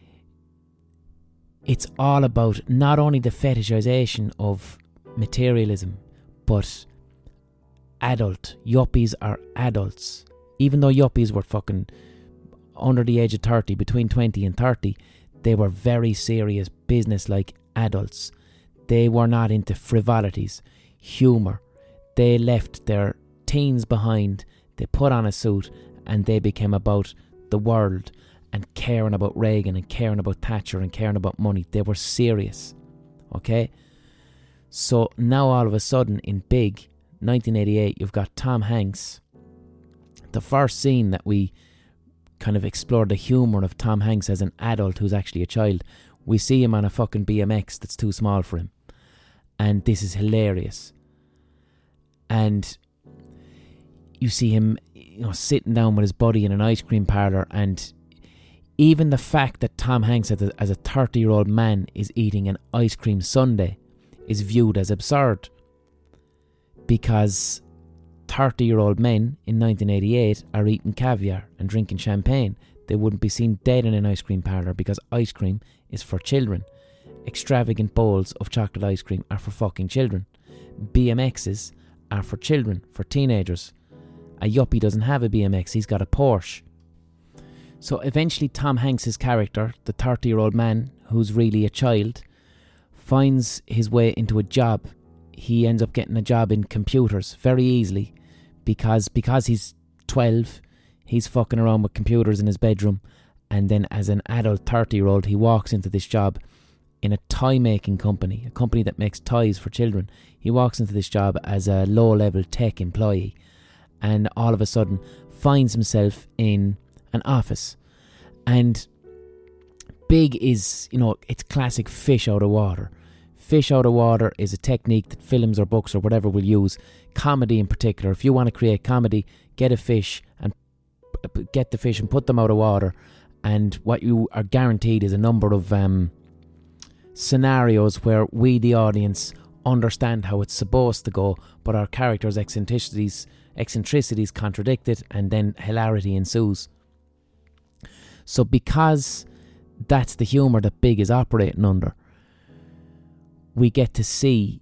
it's all about not only the fetishization of materialism, but yuppies are adults. Even though yuppies were fucking under the age of 30, between 20 and 30, they were very serious, business-like adults. They were not into frivolities, humour. They left their teens behind, they put on a suit, and they became about the world and caring about Reagan and caring about Thatcher and caring about money. They were serious, okay? So now all of a sudden in Big, 1988, you've got Tom Hanks. The first scene that we kind of explore the humour of Tom Hanks as an adult who's actually a child, we see him on a fucking BMX that's too small for him. And this is hilarious. And you see him, sitting down with his buddy in an ice cream parlour, and even the fact that Tom Hanks as a 30-year-old man is eating an ice cream sundae is viewed as absurd. Because 30-year-old men in 1988 are eating caviar and drinking champagne. They wouldn't be seen dead in an ice cream parlour because ice cream is for children. Extravagant bowls of chocolate ice cream are for fucking children. BMXs are for children, for teenagers. A yuppie doesn't have a BMX, he's got a Porsche. So eventually Tom Hanks' character, the 30-year-old man who's really a child, finds his way into a job. He ends up getting a job in computers very easily because he's 12, he's fucking around with computers in his bedroom, and then as an adult 30-year-old he walks into this job in a toy-making company, a company that makes toys for children. He walks into this job as a low-level tech employee and all of a sudden finds himself in an office. And Big is, it's classic fish out of water. Fish out of water is a technique that films or books or whatever will use. Comedy in particular. If you want to create comedy, get the fish and put them out of water, and what you are guaranteed is a number of scenarios where we, the audience, understand how it's supposed to go, but our characters' eccentricities contradict it, and then hilarity ensues. So because that's the humour that Big is operating under, we get to see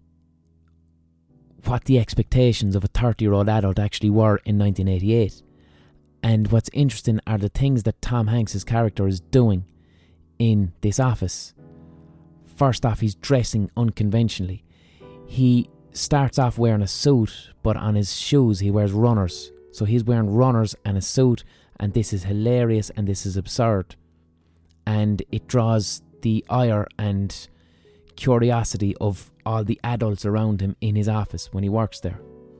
what the expectations of a 30-year-old adult actually were in 1988. And what's interesting are the things that Tom Hanks' character is doing in this office. First off, he's dressing unconventionally. He starts off wearing a suit, but on his shoes he wears runners. So he's wearing runners and a suit, and this is hilarious and this is absurd. And it draws the ire and curiosity of all the adults around him in his office when he works there.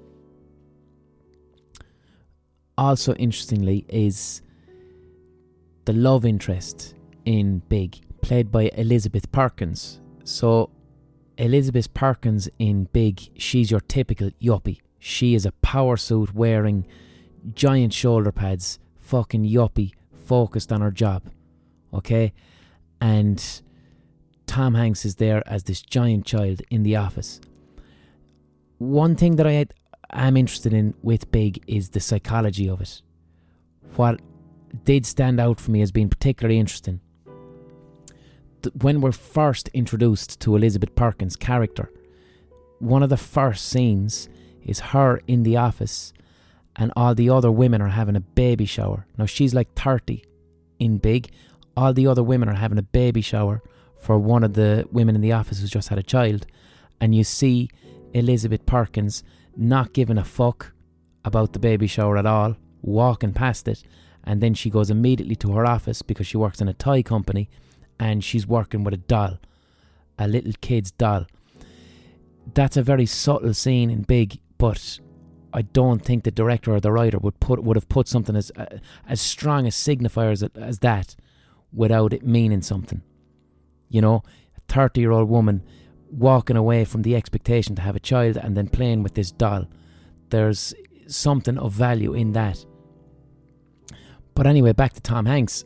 Also interestingly is the love interest in Big, played by Elizabeth Perkins. So Elizabeth Perkins in Big, she's your typical yuppie. She is a power suit wearing giant shoulder pads, fucking yuppie, focused on her job. Okay? And Tom Hanks is there as this giant child in the office. One thing that I am interested in with Big is the psychology of it. What did stand out for me as being particularly interesting, when we're first introduced to Elizabeth Perkins' character, one of the first scenes is her in the office and all the other women are having a baby shower. Now she's like 30 in Big. All the other women are having a baby shower for one of the women in the office who's just had a child. And you see Elizabeth Perkins not giving a fuck about the baby shower at all, walking past it. And then she goes immediately to her office because she works in a toy company and she's working with a doll, a little kid's doll. That's a very subtle scene in Big, but I don't think the director or the writer would have put something as strong a signifier as that without it meaning something. You know, a 30-year-old woman walking away from the expectation to have a child and then playing with this doll. There's something of value in that. But anyway, back to Tom Hanks.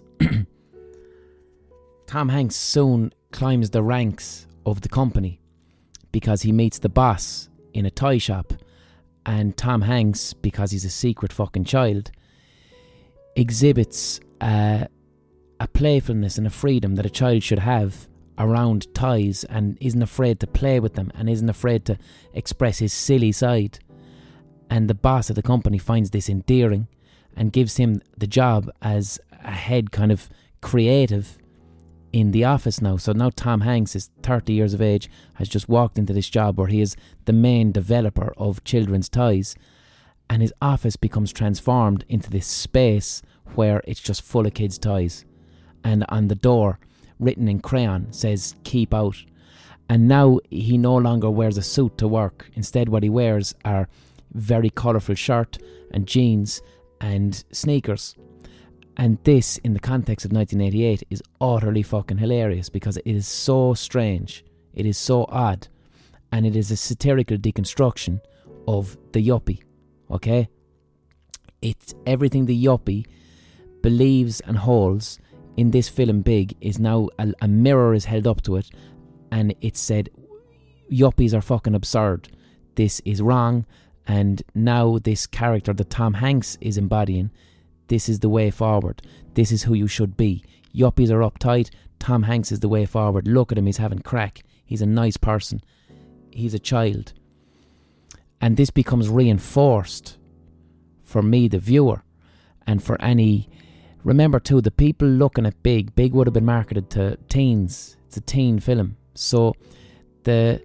Tom Hanks soon climbs the ranks of the company because he meets the boss in a toy shop. And Tom Hanks, because he's a secret fucking child, exhibits a playfulness and a freedom that a child should have around toys and isn't afraid to play with them and isn't afraid to express his silly side. And the boss of the company finds this endearing and gives him the job as a head kind of creative in the office now. So now Tom Hanks is 30 years of age, has just walked into this job where he is the main developer of children's toys, and his office becomes transformed into this space where it's just full of kids' toys. And on the door, written in crayon, says "keep out." And now he no longer wears a suit to work. Instead what he wears are very colourful shirt and jeans and sneakers. And this, in the context of 1988, is utterly fucking hilarious because it is so strange, it is so odd, and it is a satirical deconstruction of the yuppie, okay? It's everything the yuppie believes and holds in this film Big is now, a mirror is held up to it, and it's said, yuppies are fucking absurd, this is wrong, and now this character that Tom Hanks is embodying, this is the way forward. This is who you should be. Yuppies are uptight. Tom Hanks is the way forward. Look at him, he's having crack. He's a nice person. He's a child. And this becomes reinforced for me, the viewer, and for any... Remember too, the people looking at Big would have been marketed to teens. It's a teen film. So the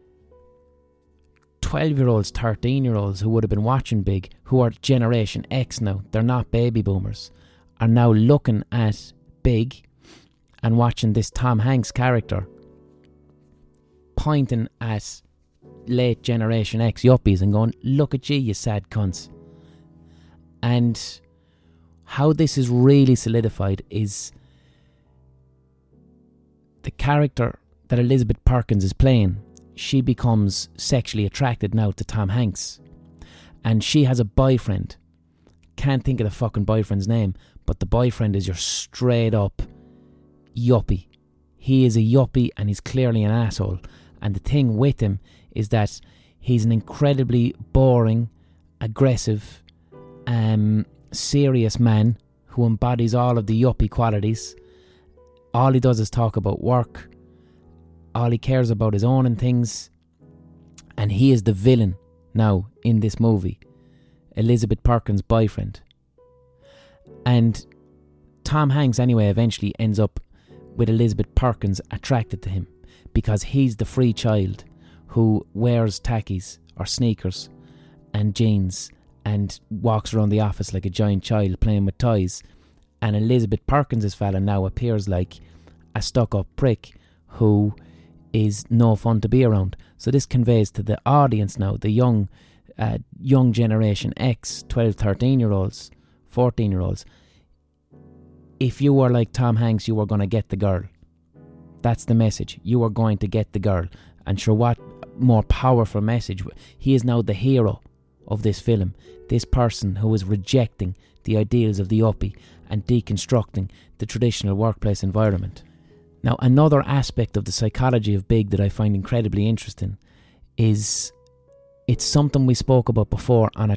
12-year-olds, 13-year-olds who would have been watching Big, who are Generation X now, they're not baby boomers, are now looking at Big and watching this Tom Hanks character pointing at late Generation X yuppies and going, look at you sad cunts. And how this is really solidified is the character that Elizabeth Perkins is playing. She becomes sexually attracted now to Tom Hanks. And she has a boyfriend. Can't think of the fucking boyfriend's name, but the boyfriend is your straight up yuppie. He is a yuppie and he's clearly an asshole. And the thing with him is that he's an incredibly boring, aggressive, serious man who embodies all of the yuppie qualities. All he does is talk about work. All he cares about is owning things. And he is the villain now in this movie. Elizabeth Perkins' boyfriend. And Tom Hanks anyway eventually ends up with Elizabeth Perkins attracted to him because he's the free child who wears tackies or sneakers and jeans and walks around the office like a giant child playing with toys. And Elizabeth Perkins' fella now appears like a stuck-up prick who is no fun to be around. So this conveys to the audience now, the young Generation X, 12, 13-year-olds, 14-year-olds, if you were like Tom Hanks, you were going to get the girl. That's the message. You are going to get the girl. And sure, what more powerful message. He is now the hero of this film. This person who is rejecting the ideals of the uppie and deconstructing the traditional workplace environment. Now, another aspect of the psychology of Big that I find incredibly interesting is it's something we spoke about before on a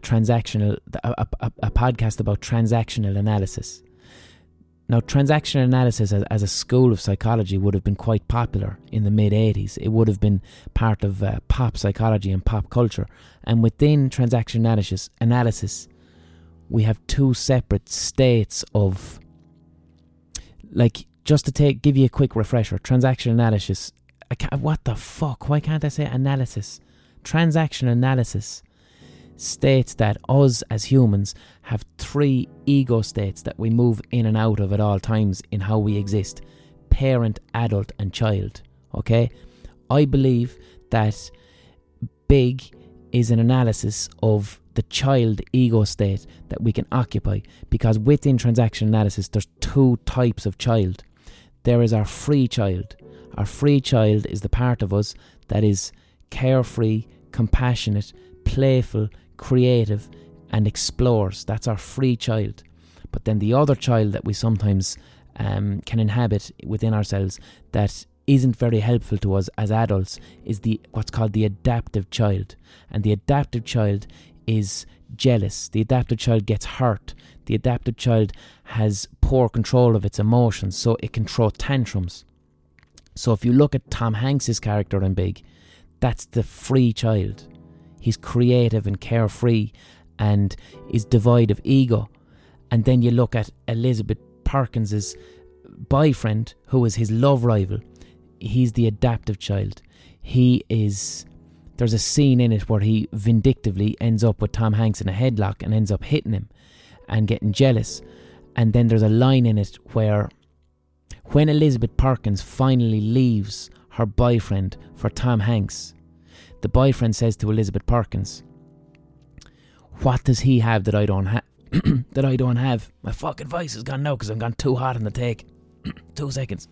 podcast about transactional analysis. Now, transactional analysis as a school of psychology would have been quite popular in the mid-80s. It would have been part of pop psychology and pop culture. And within transactional analysis, we have two separate states of, like, just to give you a quick refresher, transactional analysis, what the fuck, why can't I say analysis? Transactional analysis states that us as humans have three ego states that we move in and out of at all times in how we exist: parent, adult and child. Okay? I believe that Big is an analysis of the child ego state that we can occupy, because within transactional analysis there's two types of child. There is our free child. Our free child is the part of us that is carefree, compassionate, playful, creative and explores. That's our free child. But then the other child that we sometimes can inhabit within ourselves that isn't very helpful to us as adults is what's called the adaptive child. And the adaptive child is jealous. The adaptive child gets hurt. The adaptive child has poor control of its emotions, so it can throw tantrums. So if you look at Tom Hanks's character in Big, that's the free child. He's creative and carefree and is devoid of ego. And then you look at Elizabeth Perkins's boyfriend, who is his love rival. He's the adaptive child. There's a scene in it where he vindictively ends up with Tom Hanks in a headlock and ends up hitting him and getting jealous. And then there's a line in it where when Elizabeth Perkins finally leaves her boyfriend for Tom Hanks, the boyfriend says to Elizabeth Perkins, "What does he have that I don't have?" that I don't have. My fucking voice is gone now because I've gone too hot in the take. 2 seconds.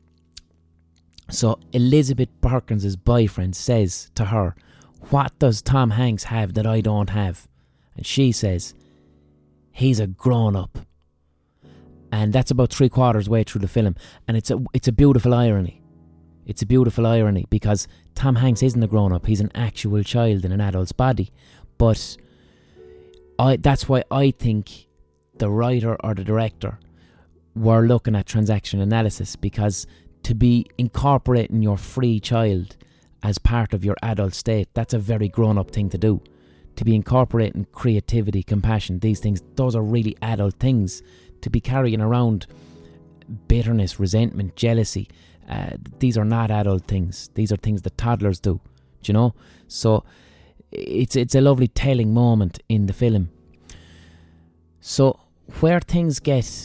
So Elizabeth Perkins' boyfriend says to her, "What does Tom Hanks have that I don't have?" And she says, "He's a grown-up." And that's about 3/4 way through the film. And it's a beautiful irony. It's a beautiful irony because Tom Hanks isn't a grown-up. He's an actual child in an adult's body. But that's why I think the writer or the director were looking at transactional analysis, because to be incorporating your free child as part of your adult state, that's a very grown-up thing to do. To be incorporating creativity, compassion, these things, those are really adult things. To be carrying around bitterness, resentment, jealousy, these are not adult things. These are things that toddlers do, you know? So it's a lovely telling moment in the film. So where things get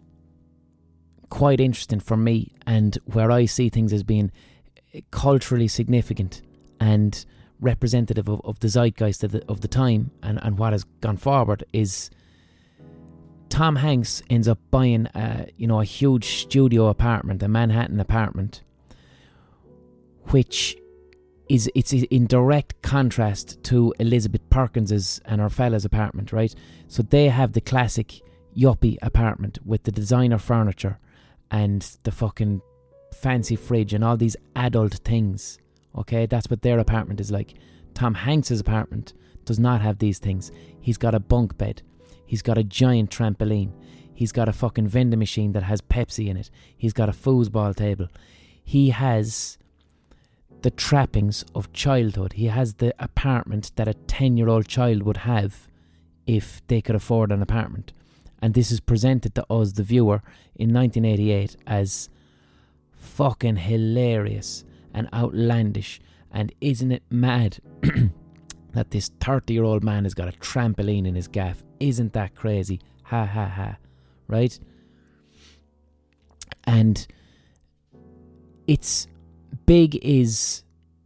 quite interesting for me, and where I see things as being culturally significant and representative of the zeitgeist of the time and what has gone forward, is Tom Hanks ends up buying a huge studio apartment, a Manhattan apartment, which it's in direct contrast to Elizabeth Perkins's and her fella's apartment, right? So they have the classic yuppie apartment with the designer furniture and the fucking fancy fridge and all these adult things. Okay, that's what their apartment is like. Tom Hanks's apartment does not have these things. He's got a bunk bed. He's got a giant trampoline. He's got a fucking vending machine that has Pepsi in it. He's got a foosball table. He has the trappings of childhood. He has the apartment that a 10-year-old child would have if they could afford an apartment. And this is presented to us, the viewer, in 1988 as fucking hilarious and outlandish. And isn't it mad that this 30-year-old man has got a trampoline in his gaff? Isn't that crazy? Ha ha ha. Right? And it's Big is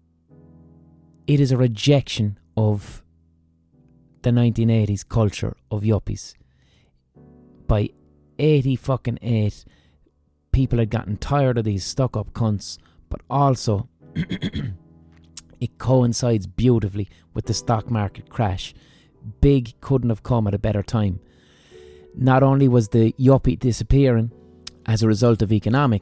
a rejection of the 1980s culture of yuppies. By 88, people had gotten tired of these stuck-up cunts, but also it coincides beautifully with the stock market crash. Big couldn't have come at a better time. Not only was the yuppie disappearing as a result of economics,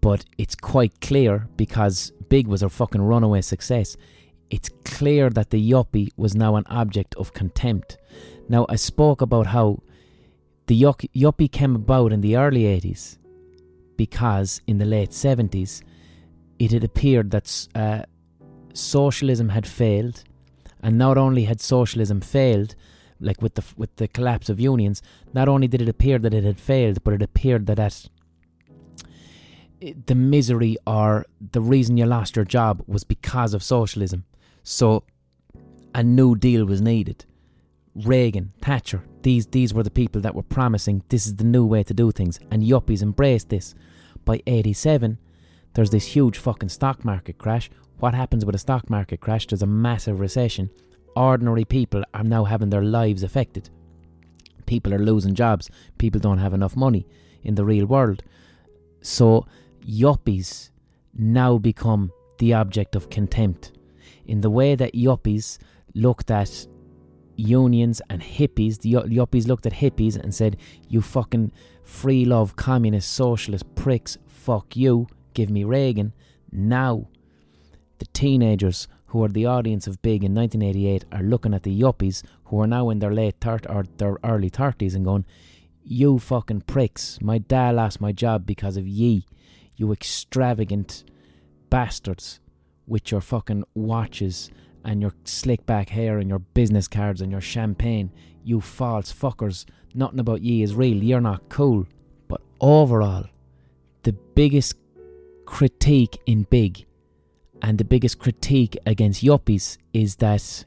But it's quite clear, because Big was a fucking runaway success, it's clear that the yuppie was now an object of contempt. Now, I spoke about how the yuppie came about in the early 80s because in the late 70s it had appeared that socialism had failed, and not only had socialism failed, like with the collapse of unions, not only did it appear that it had failed, but it appeared that the misery or the reason you lost your job was because of socialism. So a new deal was needed. Reagan, Thatcher, these were the people that were promising this is the new way to do things, and yuppies embraced this. By 87, there's this huge fucking stock market crash. What happens with a stock market crash? There's a massive recession. Ordinary people are now having their lives affected. People are losing jobs. People don't have enough money in the real world. So yuppies now become the object of contempt, in the way that yuppies looked at unions and hippies. The yuppies looked at hippies and said, you fucking free love communist socialist pricks, fuck you, give me Reagan. Now the teenagers who are the audience of Big in 1988 are looking at the yuppies who are now in their late 30s or their early 30s and going, you fucking pricks, my dad lost my job because of ye, you extravagant bastards with your fucking watches and your slick back hair and your business cards and your champagne, you false fuckers, nothing about ye is real, you're not cool. But overall, the biggest critique in Big and the biggest critique against yuppies is that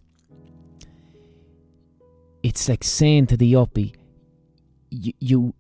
it's like saying to the yuppie, you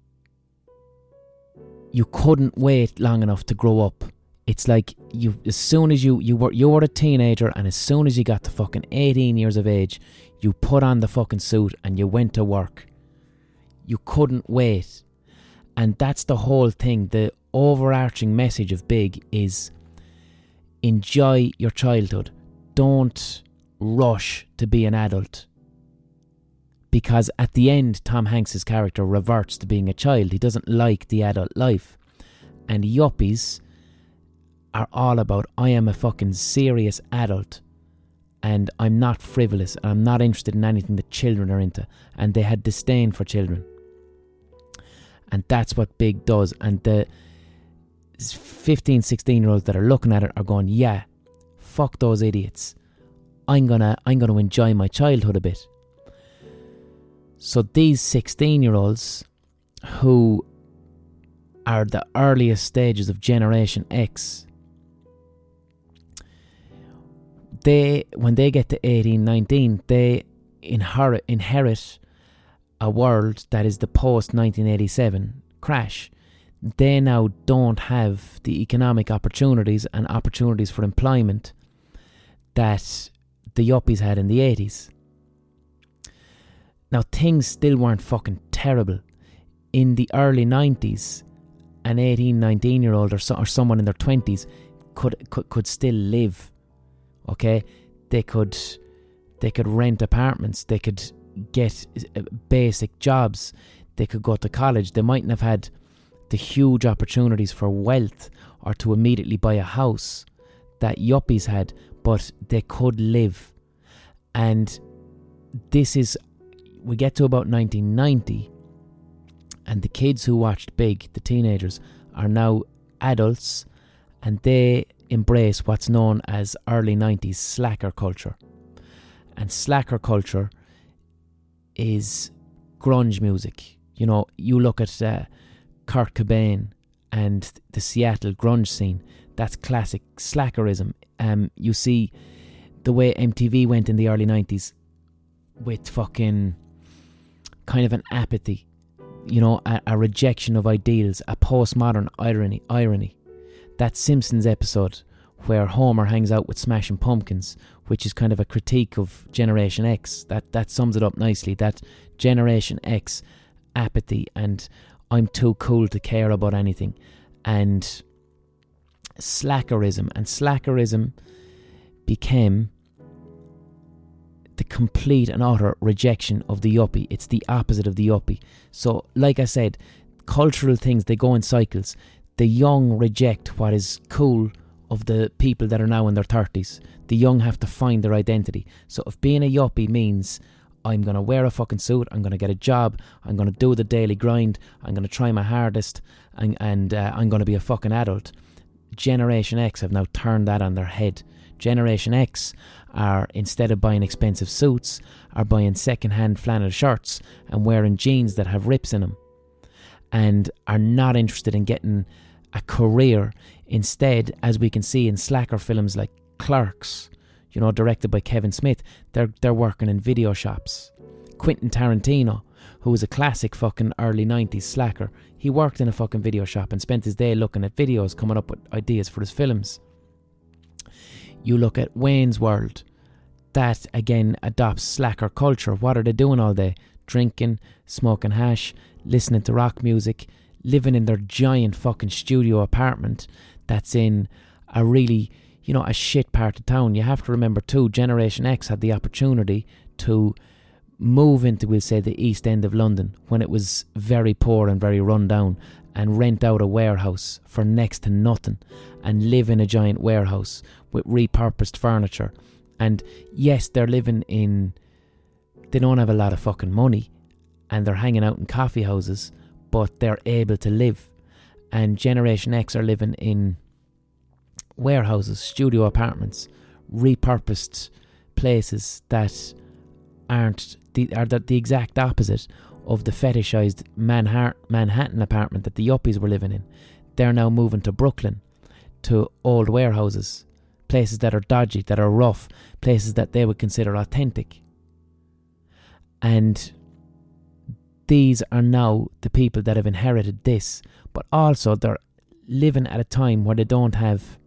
couldn't wait long enough to grow up. It's like as soon as you were a teenager, and as soon as you got to fucking 18 years of age, you put on the fucking suit and you went to work. You couldn't wait. And that's the whole thing. The overarching message of Big is enjoy your childhood. Don't rush to be an adult. Because at the end, Tom Hanks' character reverts to being a child. He doesn't like the adult life. And yuppies are all about, I am a fucking serious adult and I'm not frivolous and I'm not interested in anything that children are into. And they had disdain for children. And that's what Big does. And the 15, 16-year-olds that are looking at it are going, yeah, fuck those idiots. I'm gonna enjoy my childhood a bit. So these 16-year-olds who are the earliest stages of Generation X, when they get to 18, 19, they inherit a world that is the post-1987 crash. They now don't have the economic opportunities and opportunities for employment that the yuppies had in the 80s. Now, things still weren't fucking terrible. In the early 90s, an 18, 19-year-old or someone in their 20s could still live. Okay? They could rent apartments. They could get basic jobs. They could go to college. They mightn't have had the huge opportunities for wealth or to immediately buy a house that yuppies had, but they could live. And we get to about 1990, and the kids who watched Big, the teenagers, are now adults, and they embrace what's known as early 90s slacker culture. And slacker culture is grunge music. You know, you look at Kurt Cobain and the Seattle grunge scene, that's classic slackerism. You see the way MTV went in the early 90s with fucking kind of an apathy, you know, a rejection of ideals, a postmodern irony. That Simpsons episode where Homer hangs out with Smashing Pumpkins, which is kind of a critique of Generation X, that sums it up nicely. That Generation X apathy and I'm too cool to care about anything, and slackerism. And slackerism became the complete and utter rejection of the yuppie. It's the opposite of the yuppie. So, like I said, cultural things, they go in cycles. the young reject what is cool of the people that are now in their 30s. The young have to find their identity. So if being a yuppie means I'm going to wear a fucking suit, I'm going to get a job, I'm going to do the daily grind, I'm going to try my hardest, and I'm going to be a fucking adult. Generation X have now turned that on their head. Generation X are, instead of buying expensive suits, are buying second-hand flannel shirts and wearing jeans that have rips in them, and are not interested in getting a career. Instead, as we can see in slacker films like Clerks, you know, directed by Kevin Smith, they're working in video shops. Quentin Tarantino, who was a classic fucking early 90s slacker, he worked in a fucking video shop and spent his day looking at videos, coming up with ideas for his films. You look at Wayne's World, that again adopts slacker culture. What are they doing all day? Drinking, smoking hash, listening to rock music, living in their giant fucking studio apartment that's in a really, you know, a shit part of town. You have to remember too, Generation X had the opportunity to move into, we'll say, the East End of London when it was very poor and very run down, and rent out a warehouse for next to nothing and live in a giant warehouse with repurposed furniture. And yes, they don't have a lot of fucking money and they're hanging out in coffee houses, but they're able to live. And Generation X are living in warehouses, studio apartments, repurposed places that are the exact opposite of the fetishized Manhattan apartment that the yuppies were living in. They're now moving to Brooklyn, to old warehouses, places that are dodgy, that are rough, places that they would consider authentic. And these are now the people that have inherited this, but also they're living at a time where they don't have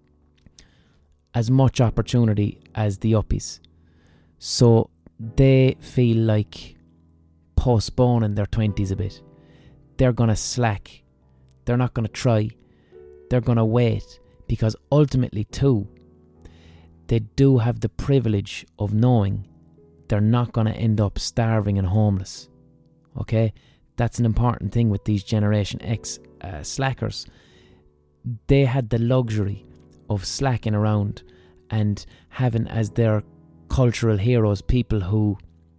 as much opportunity as the yuppies. So they feel like postponing their 20s a bit. They're going to slack. They're not going to try. They're going to wait, because ultimately too, they do have the privilege of knowing they're not going to end up starving and homeless. Okay? That's an important thing with these Generation X slackers. They had the luxury of slacking around and having as their cultural heroes people who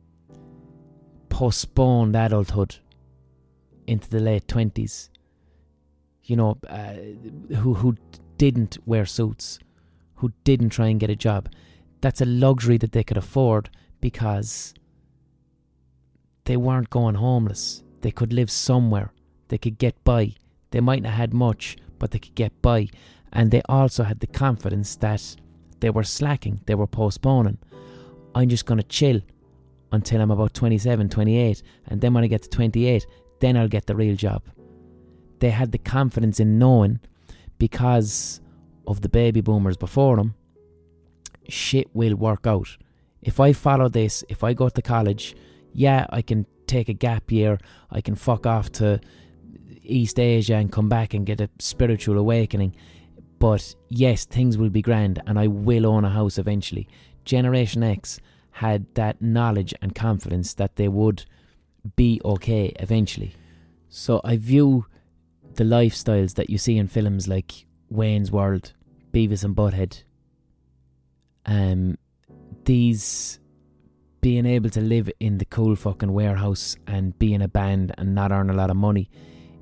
postponed adulthood into the late 20s, you know, who didn't wear suits, who didn't try and get a job. That's a luxury that they could afford because they weren't going homeless. They could live somewhere. They could get by. They might not have had much, but they could get by. And they also had the confidence that they were slacking, they were postponing. I'm just going to chill until I'm about 27, 28, and then when I get to 28, then I'll get the real job. They had the confidence in knowing, because of the baby boomers before them, shit will work out. If I follow this, if I go to college, yeah, I can take a gap year, I can fuck off to East Asia and come back and get a spiritual awakening. But yes, things will be grand and I will own a house eventually. Generation X had that knowledge and confidence that they would be okay eventually. So I view the lifestyles that you see in films like Wayne's World, Beavis and Butthead, these being able to live in the cool fucking warehouse and be in a band and not earn a lot of money,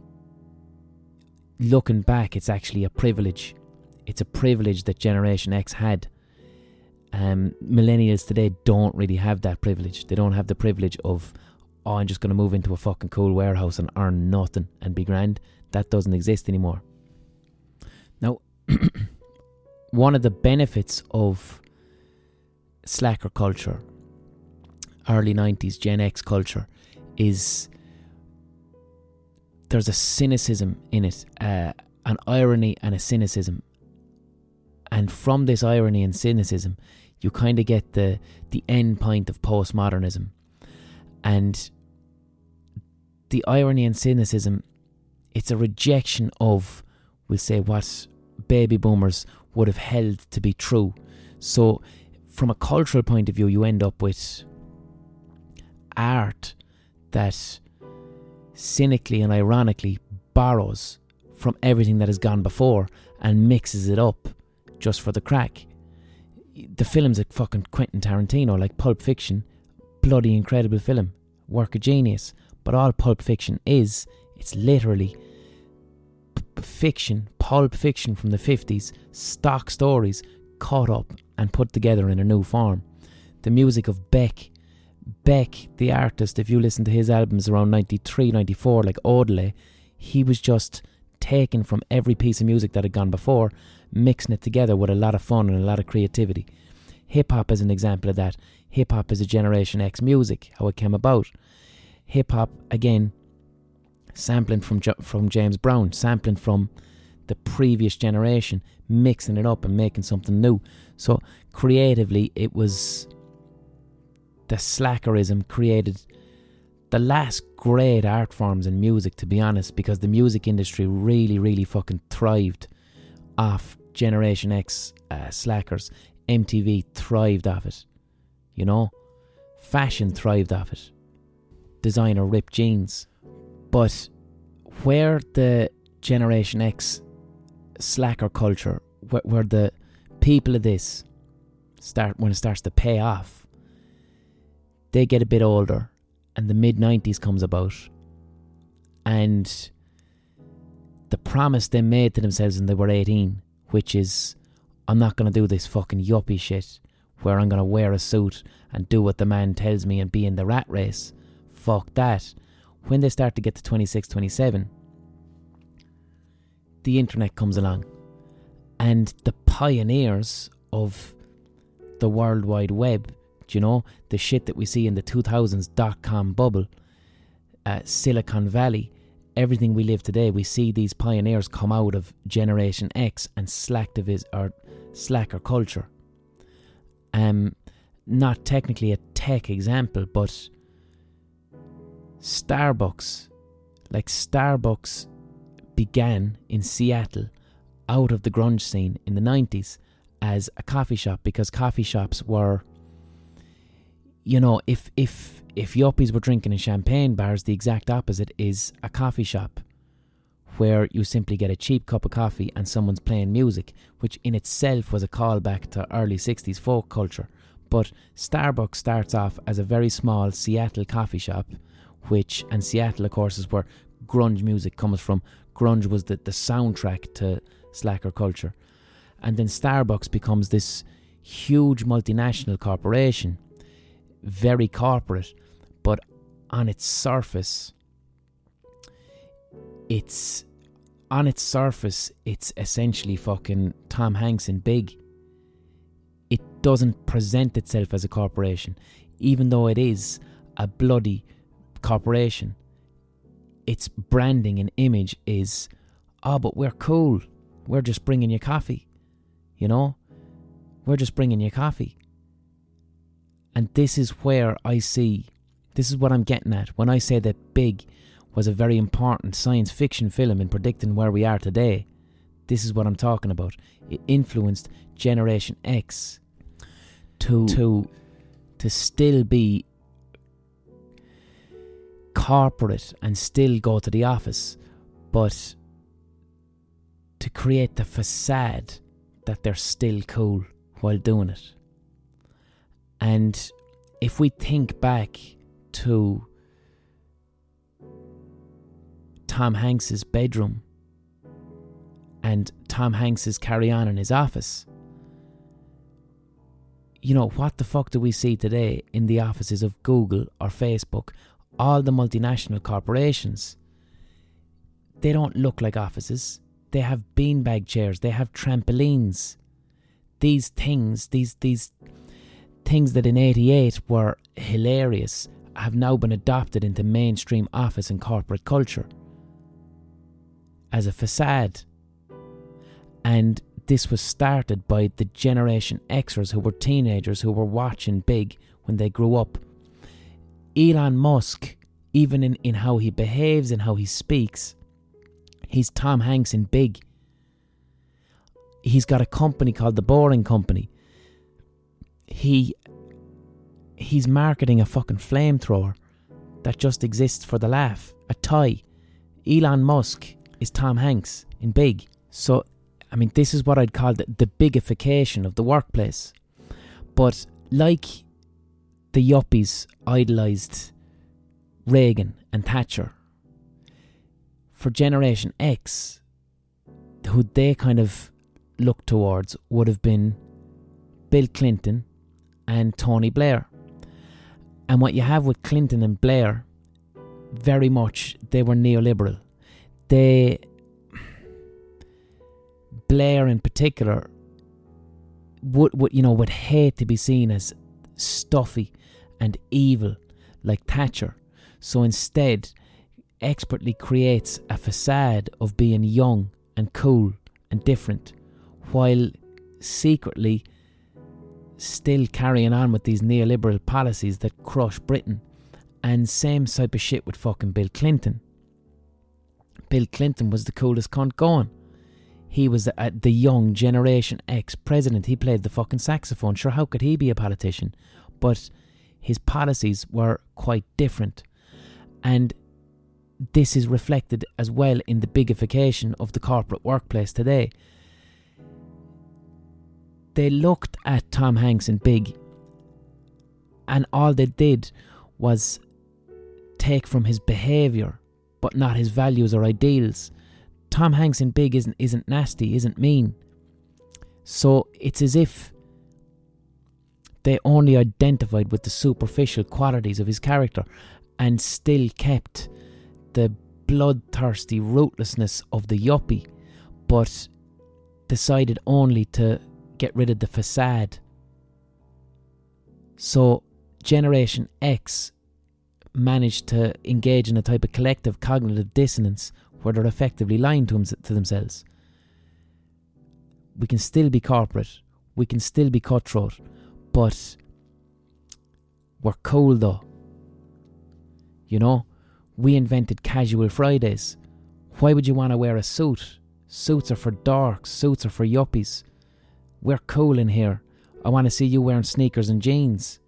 looking back, it's actually a privilege. It's a privilege that Generation X had. Millennials today don't really have that privilege. They don't have the privilege of, oh, I'm just going to move into a fucking cool warehouse and earn nothing and be grand. That doesn't exist anymore. Now, one of the benefits of slacker culture, early 90s Gen X culture, is there's a cynicism in it, an irony and a cynicism. And from this irony and cynicism, you kind of get the end point of postmodernism. And the irony and cynicism, it's a rejection of, we'll say, what baby boomers would have held to be true. So from a cultural point of view, you end up with art that cynically and ironically borrows from everything that has gone before and mixes it up just for the crack. The film's like fucking Quentin Tarantino, like Pulp Fiction, bloody incredible film, work of genius. But all Pulp Fiction is, it's literally fiction, Pulp Fiction from the 50s, stock stories caught up and put together in a new form. The music of Beck, the artist, if you listen to his albums around 93, 94, like Odelay, he was just taken from every piece of music that had gone before, mixing it together with a lot of fun and a lot of creativity. Hip-hop is an example of that. Hip-hop is a Generation X music, how it came about. Hip-hop, again, sampling from James Brown, sampling from the previous generation, mixing it up and making something new. So creatively, it was the slackerism created the last great art forms in music, to be honest, because the music industry really, really fucking thrived off Generation X slackers. MTV thrived off it, you know. Fashion thrived off it. Designer ripped jeans. But where the Generation X slacker culture, where the people of this when it starts to pay off, they get a bit older and the mid-90s comes about, and the promise they made to themselves when they were 18, which is, I'm not going to do this fucking yuppie shit where I'm going to wear a suit and do what the man tells me and be in the rat race. Fuck that. When they start to get to 26, 27, the internet comes along, and the pioneers of the World Wide Web, do you know, the shit that we see in the 2000s .com bubble, Silicon Valley, everything we live today, we see these pioneers come out of Generation X and slacker culture. Not technically a tech example, but Starbucks began in Seattle out of the grunge scene in the 90s as a coffee shop, because coffee shops were, you know, if yuppies were drinking in champagne bars, the exact opposite is a coffee shop where you simply get a cheap cup of coffee and someone's playing music, which in itself was a callback to early 60s folk culture. But Starbucks starts off as a very small Seattle coffee shop, and Seattle, of course, is where grunge music comes from. Grunge was the soundtrack to slacker culture. And then Starbucks becomes this huge multinational corporation, very corporate, but on its surface, it's essentially fucking Tom Hanks in Big. It doesn't present itself as a corporation, even though it is a bloody corporation. Its branding and image is, but we're cool. We're just bringing you coffee. You know? We're just bringing you coffee. And this is where this is what I'm getting at when I say that Big was a very important science fiction film in predicting where we are today. This is what I'm talking about. It influenced Generation X to still be corporate and still go to the office, but to create the facade that they're still cool while doing it. And if we think back to Tom Hanks's bedroom and Tom Hanks's carry-on in his office, you know, what the fuck do we see today in the offices of Google or Facebook? All the multinational corporations, they don't look like offices. They have beanbag chairs. They have trampolines. These things that in 88 were hilarious have now been adopted into mainstream office and corporate culture as a facade. And this was started by the Generation Xers who were teenagers who were watching Big when they grew up. Elon Musk, even in how he behaves and how he speaks, he's Tom Hanks in Big. He's got a company called The Boring Company. He's marketing a fucking flamethrower that just exists for the laugh. A toy. Elon Musk is Tom Hanks in Big. So, I mean, this is what I'd call the bigification of the workplace. But like the yuppies idolised Reagan and Thatcher, for Generation X, who they kind of looked towards would have been Bill Clinton and Tony Blair. And what you have with Clinton and Blair, very much they were neoliberal. Blair in particular would hate to be seen as stuffy and evil like Thatcher. So instead, expertly creates a facade of being young and cool and different, while secretly still carrying on with these neoliberal policies that crush Britain. And same type of shit with fucking Bill Clinton. Bill Clinton was the coolest cunt going. He was the young Generation X president. He played the fucking saxophone. Sure, how could he be a politician? But his policies were quite different. And this is reflected as well in the bigification of the corporate workplace today. They looked at Tom Hanks in Big, and all they did was take from his behaviour, but not his values or ideals. Tom Hanks in Big isn't nasty, isn't mean. So it's as if they only identified with the superficial qualities of his character and still kept the bloodthirsty ruthlessness of the yuppie, but decided only to get rid of the facade. So Generation X managed to engage in a type of collective cognitive dissonance where they're effectively lying to themselves. We can still be corporate, we can still be cutthroat, but we're cool though. You know, we invented casual Fridays. Why would you want to wear a suit? Suits are for dorks, suits are for yuppies. We're cool in here. I want to see you wearing sneakers and jeans.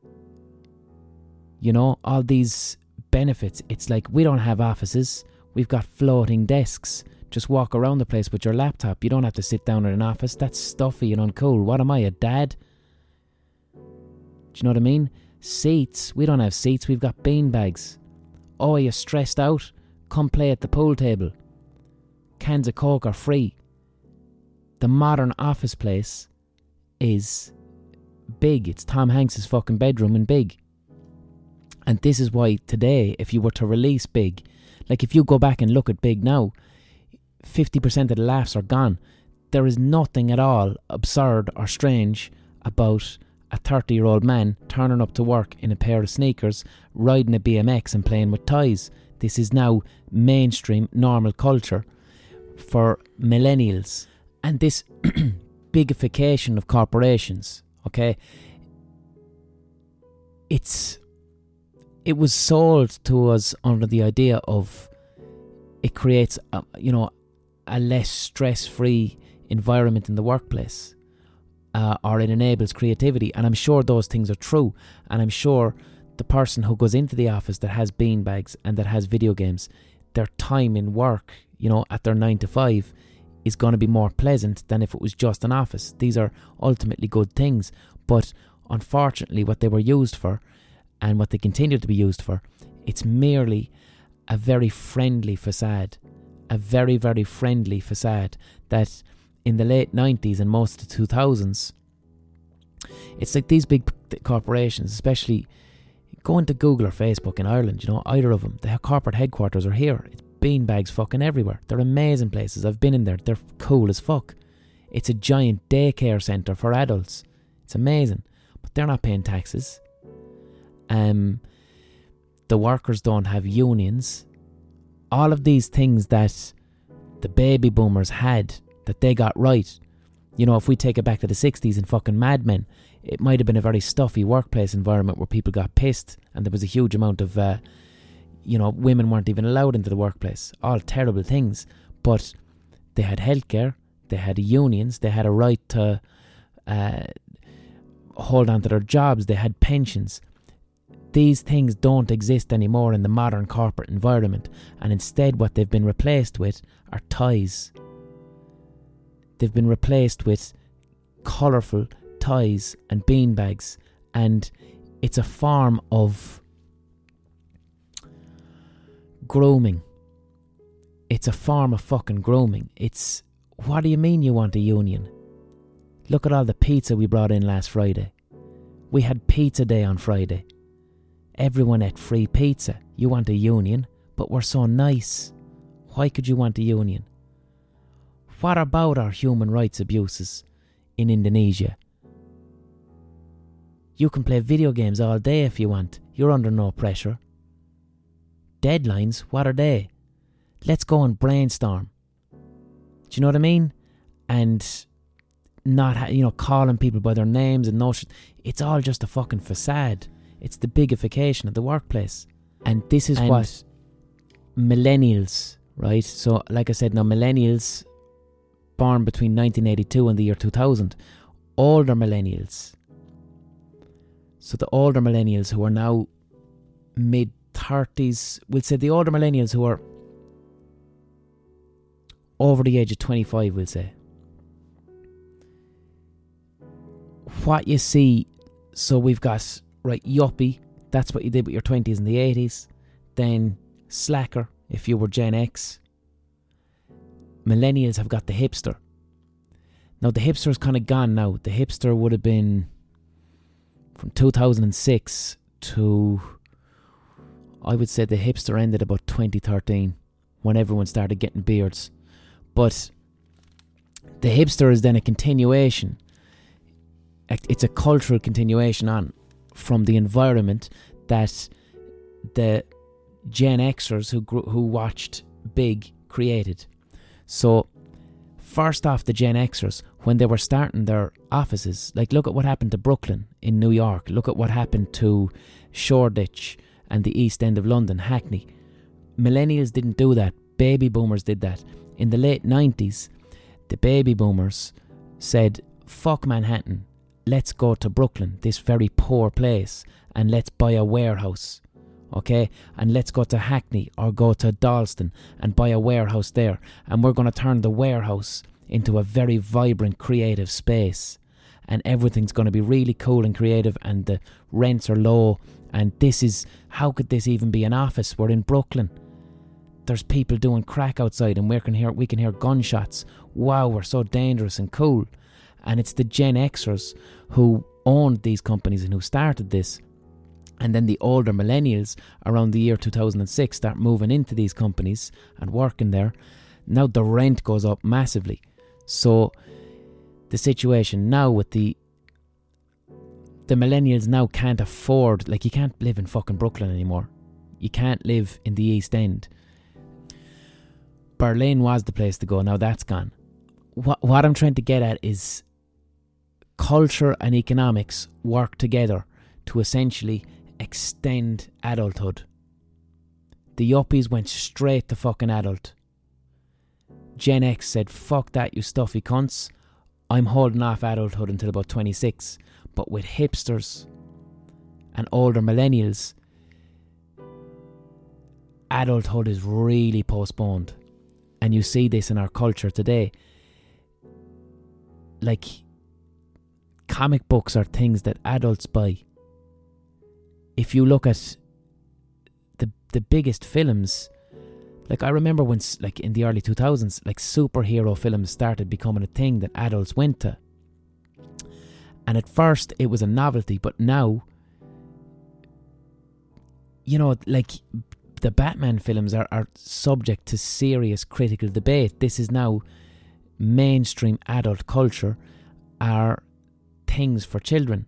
You know, all these benefits. It's like we don't have offices. We've got floating desks. Just walk around the place with your laptop. You don't have to sit down in an office. That's stuffy and uncool. What am I, a dad? Do you know what I mean? Seats. We don't have seats. We've got bean bags. Oh, are you stressed out? Come play at the pool table. Cans of Coke are free. The modern office place is Big. It's Tom Hanks' fucking bedroom in Big. And this is why today, if you were to release Big, like if you go back and look at Big now, 50% of the laughs are gone. There is nothing at all absurd or strange about a 30-year-old man turning up to work in a pair of sneakers, riding a BMX and playing with toys. This is now mainstream, normal culture for millennials. And this bigification of corporations, okay, it was sold to us under the idea of it creates a less stress-free environment in the workplace, or it enables creativity. And I'm sure those things are true. And I'm sure the person who goes into the office that has beanbags and that has video games, their time in work, at their 9 to 5, is going to be more pleasant than if it was just an office. These are ultimately good things. But unfortunately, what they were used for and what they continue to be used for, it's merely a very friendly facade. A very, very friendly facade that in the late 90s and most of the 2000s, it's like these big corporations, especially go into Google or Facebook in Ireland, either of them, their corporate headquarters are here. It's beanbags fucking everywhere. They're amazing places. I've been in there. They're cool as fuck. It's a giant daycare centre for adults. It's amazing. But they're not paying taxes. The workers don't have unions. All of these things that the baby boomers had, that they got right. If we take it back to the 60s and fucking Mad Men, it might have been a very stuffy workplace environment where people got pissed and there was a huge amount of, women weren't even allowed into the workplace. All terrible things. But they had healthcare, they had unions, they had a right to hold on to their jobs, they had pensions. These things don't exist anymore in the modern corporate environment, and instead what they've been replaced with are ties. They've been replaced with colourful ties and beanbags, and it's a form of grooming. It's a form of fucking grooming. It's, what do you mean you want a union? Look at all the pizza we brought in last Friday. We had pizza day on Friday. Everyone ate free pizza. You want a union? But we're so nice. Why could you want a union? What about our human rights abuses in Indonesia? You can play video games all day if you want. You're under no pressure. Deadlines, what are they? Let's go and brainstorm. Do you know what I mean? And not, calling people by their names and notions. It's all just a fucking facade. It's the bigification of the workplace. And this is what millennials, right? So, like I said, now millennials born between 1982 and the year 2000. Older millennials. So the older millennials who are now mid-30s, we'll say the older millennials who are over the age of 25, we'll say. What you see, so we've got, right, yuppie, that's what you did with your 20s and the 80s. Then slacker, if you were Gen X. Millennials have got the hipster. Now the hipster's kind of gone now. The hipster would have been from 2006 to, I would say the hipster ended about 2013 when everyone started getting beards. But the hipster is then a continuation. It's a cultural continuation on from the environment that the Gen Xers who watched Big created. So first off, the Gen Xers, when they were starting their offices, like look at what happened to Brooklyn in New York, look at what happened to Shoreditch and the East End of London, Hackney. Millennials didn't do that. Baby boomers did that. In the late 90s, the baby boomers said, fuck Manhattan, let's go to Brooklyn, this very poor place, and let's buy a warehouse. Okay, and let's go to Hackney or go to Dalston and buy a warehouse there, and we're going to turn the warehouse into a very vibrant creative space, and everything's going to be really cool and creative, and the rents are low, and this is, how could this even be an office? We're in Brooklyn, there's people doing crack outside, and we can hear gunshots. Wow, we're so dangerous and cool. And it's the Gen Xers who owned these companies and who started this. And then the older millennials around the year 2006 start moving into these companies and working there. Now the rent goes up massively. So the situation now with the millennials now can't afford, like you can't live in fucking Brooklyn anymore. You can't live in the East End. Berlin was the place to go, now that's gone. What I'm trying to get at is culture and economics work together to essentially extend adulthood. The yuppies went straight to fucking adult. Gen X said, fuck that, you stuffy cunts. I'm holding off adulthood until about 26. But with hipsters and older millennials, adulthood is really postponed. And you see this in our culture today. Like, comic books are things that adults buy. If you look at the biggest films, like I remember when, like in the early 2000s, like superhero films started becoming a thing that adults went to. And at first it was a novelty, but now, you know, like the Batman films are subject to serious critical debate. This is now mainstream adult culture, are things for children.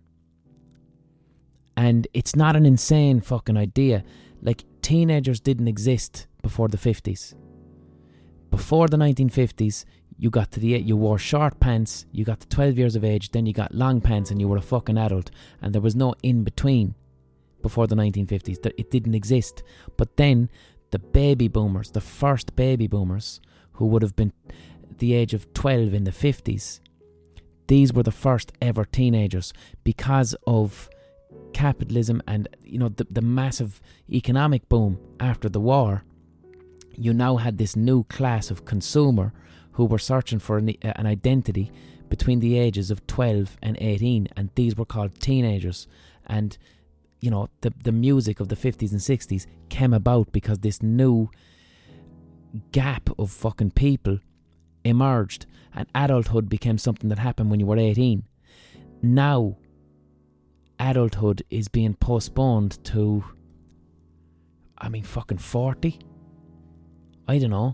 And it's not an insane fucking idea. Like, teenagers didn't exist before the 50s. Before the 1950s, you wore short pants, you got to 12 years of age, then you got long pants and you were a fucking adult. And there was no in-between before the 1950s. It didn't exist. But then, the baby boomers, the first baby boomers, who would have been the age of 12 in the 50s, these were the first ever teenagers because of capitalism and, you know, the massive economic boom after the war, you now had this new class of consumer who were searching for an identity between the ages of 12 and 18, and these were called teenagers. And, you know, the music of the 50s and 60s came about because this new gap of fucking people emerged, and adulthood became something that happened when you were 18. Now, adulthood is being postponed to, I mean, fucking 40? I don't know.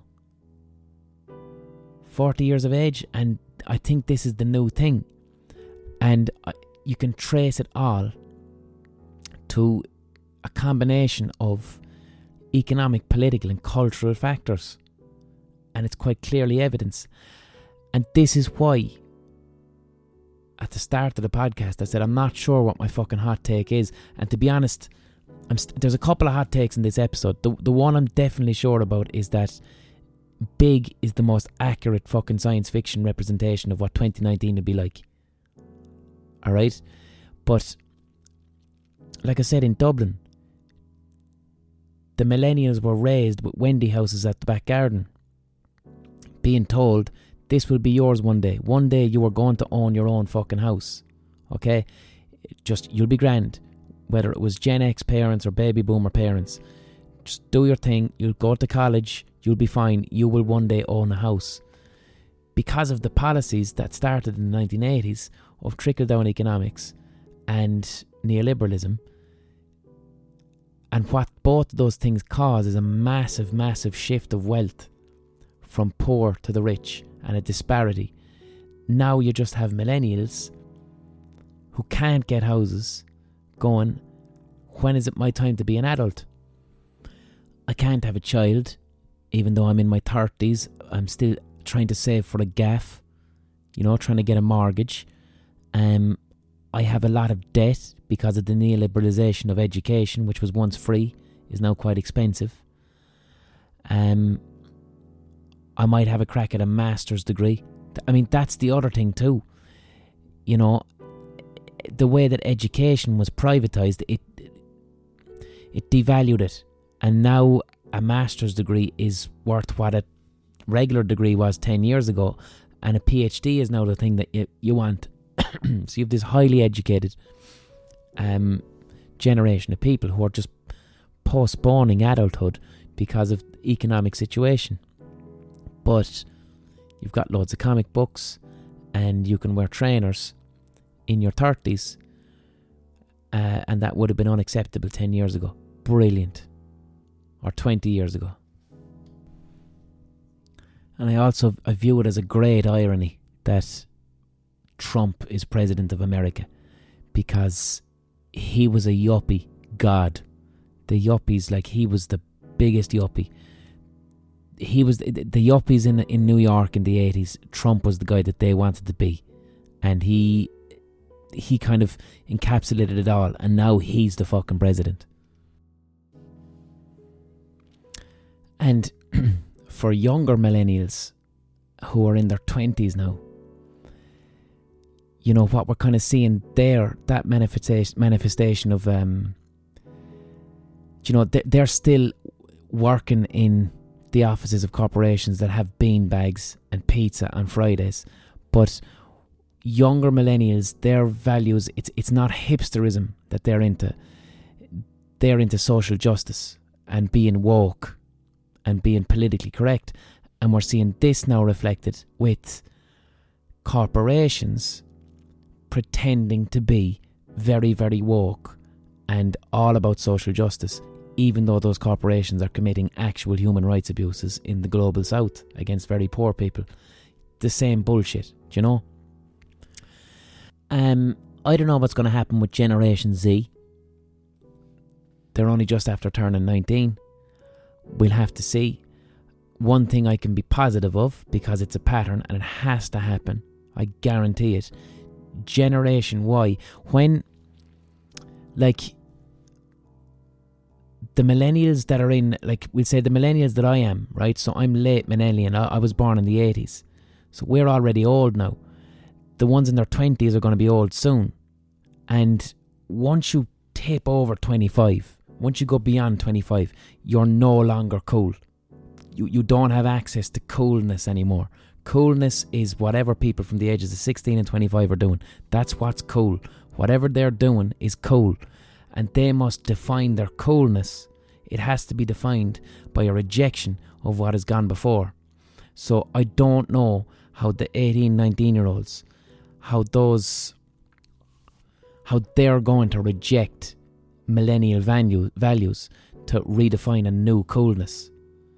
40 years of age, and I think this is the new thing. And you can trace it all to a combination of economic, political and cultural factors. And it's quite clearly evidence. And this is why, at the start of the podcast, I said I'm not sure what my fucking hot take is. And to be honest, there's a couple of hot takes in this episode. The one I'm definitely sure about is that Big is the most accurate fucking science fiction representation of what 2019 would be like. Alright? But, like I said, in Dublin, the millennials were raised with Wendy houses at the back garden, being told, this will be yours one day. One day you are going to own your own fucking house. Okay? Just, you'll be grand. Whether it was Gen X parents or baby boomer parents. Just do your thing. You'll go to college. You'll be fine. You will one day own a house. Because of the policies that started in the 1980s of trickle-down economics and neoliberalism, and what both of those things cause is a massive, massive shift of wealth from poor to the rich, and a disparity. Now you just have millennials who can't get houses going, when is it my time to be an adult? I can't have a child, even though I'm in my 30s. I'm still trying to save for a gaff, you know, trying to get a mortgage. I have a lot of debt because of the neoliberalisation of education, which was once free, is now quite expensive. I might have a crack at a master's degree. I mean, that's the other thing too. You know, the way that education was privatised, it devalued it. And now a master's degree is worth what a regular degree was 10 years ago. And a PhD is now the thing that you want. So you have this highly educated generation of people who are just postponing adulthood because of the economic situation. But you've got loads of comic books, and you can wear trainers in your 30s, and that would have been unacceptable 10 years ago. Brilliant. Or 20 years ago. And I view it as a great irony that Trump is president of America, because he was a yuppie god. The yuppies, like, he was the biggest yuppie. He was the yuppies in New York in the 80s. Trump was the guy that they wanted to be, and he kind of encapsulated it all, and now he's the fucking president. And for younger millennials who are in their 20s now, you know, what we're kind of seeing there, that manifestation of, you know, they're still working in the offices of corporations that have beanbags and pizza on Fridays. But younger millennials, their values, it's not hipsterism that they're into. They're into social justice and being woke and being politically correct. And we're seeing this now reflected with corporations pretending to be very, very woke and all about social justice, even though those corporations are committing actual human rights abuses in the global south against very poor people. The same bullshit, do you know? I don't know what's going to happen with Generation Z. They're only just after turning 19. We'll have to see. One thing I can be positive of, because it's a pattern and it has to happen, I guarantee it. Generation Y, when, like, the millennials that are in, like, we'll say the millennials that I am, right? So I'm late millennial. I was born in the 80s. So we're already old now. The ones in their 20s are going to be old soon. And once you tip over 25, once you go beyond 25, you're no longer cool. You don't have access to coolness anymore. Coolness is whatever people from the ages of 16 and 25 are doing. That's what's cool. Whatever they're doing is cool. And they must define their coolness. It has to be defined by a rejection of what has gone before. So I don't know how the 18, 19-year-olds, how they're going to reject millennial values to redefine a new coolness.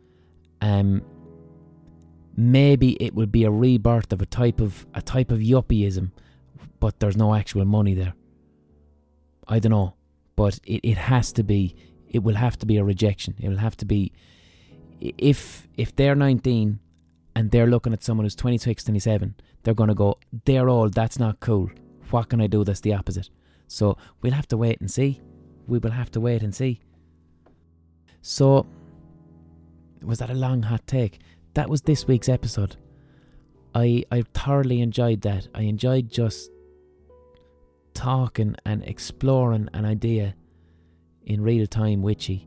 Maybe it will be a rebirth of a type of yuppieism, but there's no actual money there. I don't know, but it has to be. It will have to be a rejection. It will have to be, if they're 19 and they're looking at someone who's 26, 27, they're going to go, they're old, that's not cool. What can I do that's the opposite? So we'll have to wait and see. We will have to wait and see. So, was that a long hot take? That was this week's episode. I thoroughly enjoyed that. I enjoyed just talking and exploring an idea in real time with you.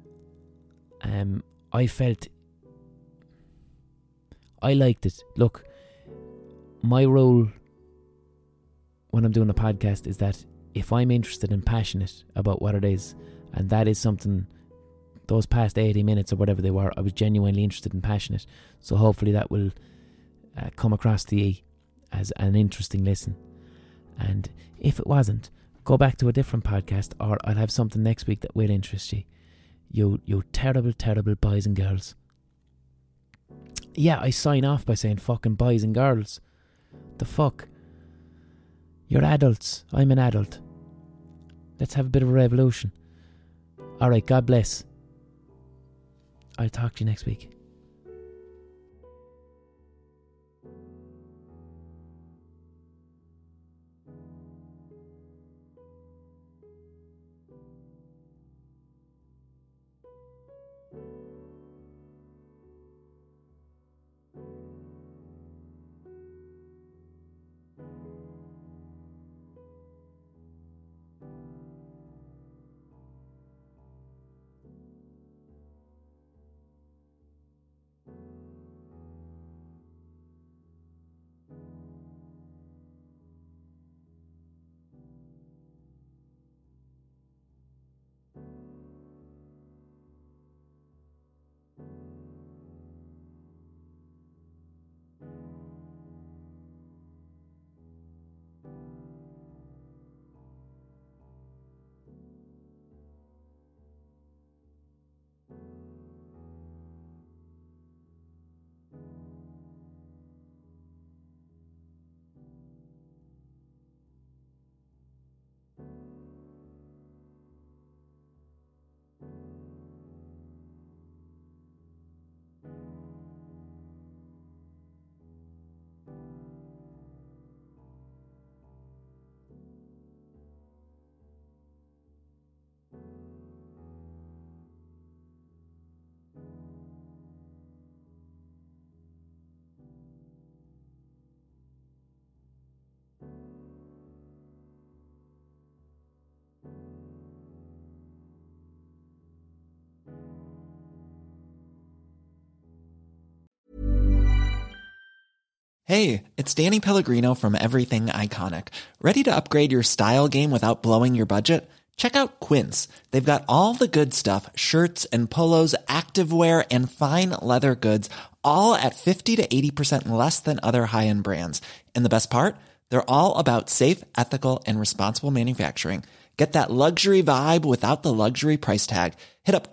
I liked it. Look, my rule when I'm doing a podcast is that if I'm interested and passionate about what it is, and that is something, those past 80 minutes or whatever they were, I was genuinely interested and passionate. So hopefully that will come across to you as an interesting listen. And if it wasn't, go back to a different podcast, or I'll have something next week that will interest you. You terrible, terrible boys and girls. Yeah, I sign off by saying fucking boys and girls. The fuck? You're adults. I'm an adult. Let's have a bit of a revolution. Alright, God bless. I'll talk to you next week. Hey, it's Danny Pellegrino from Everything Iconic. Ready to upgrade your style game without blowing your budget? Check out Quince. They've got all the good stuff, shirts and polos, activewear, and fine leather goods, all at 50 to 80% less than other high-end brands. And the best part? They're all about safe, ethical, and responsible manufacturing. Get that luxury vibe without the luxury price tag. Hit up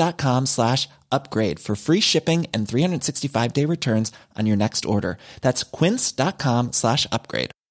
quince.com/upgrade for free shipping and 365-day returns on your next order. That's quince.com/upgrade.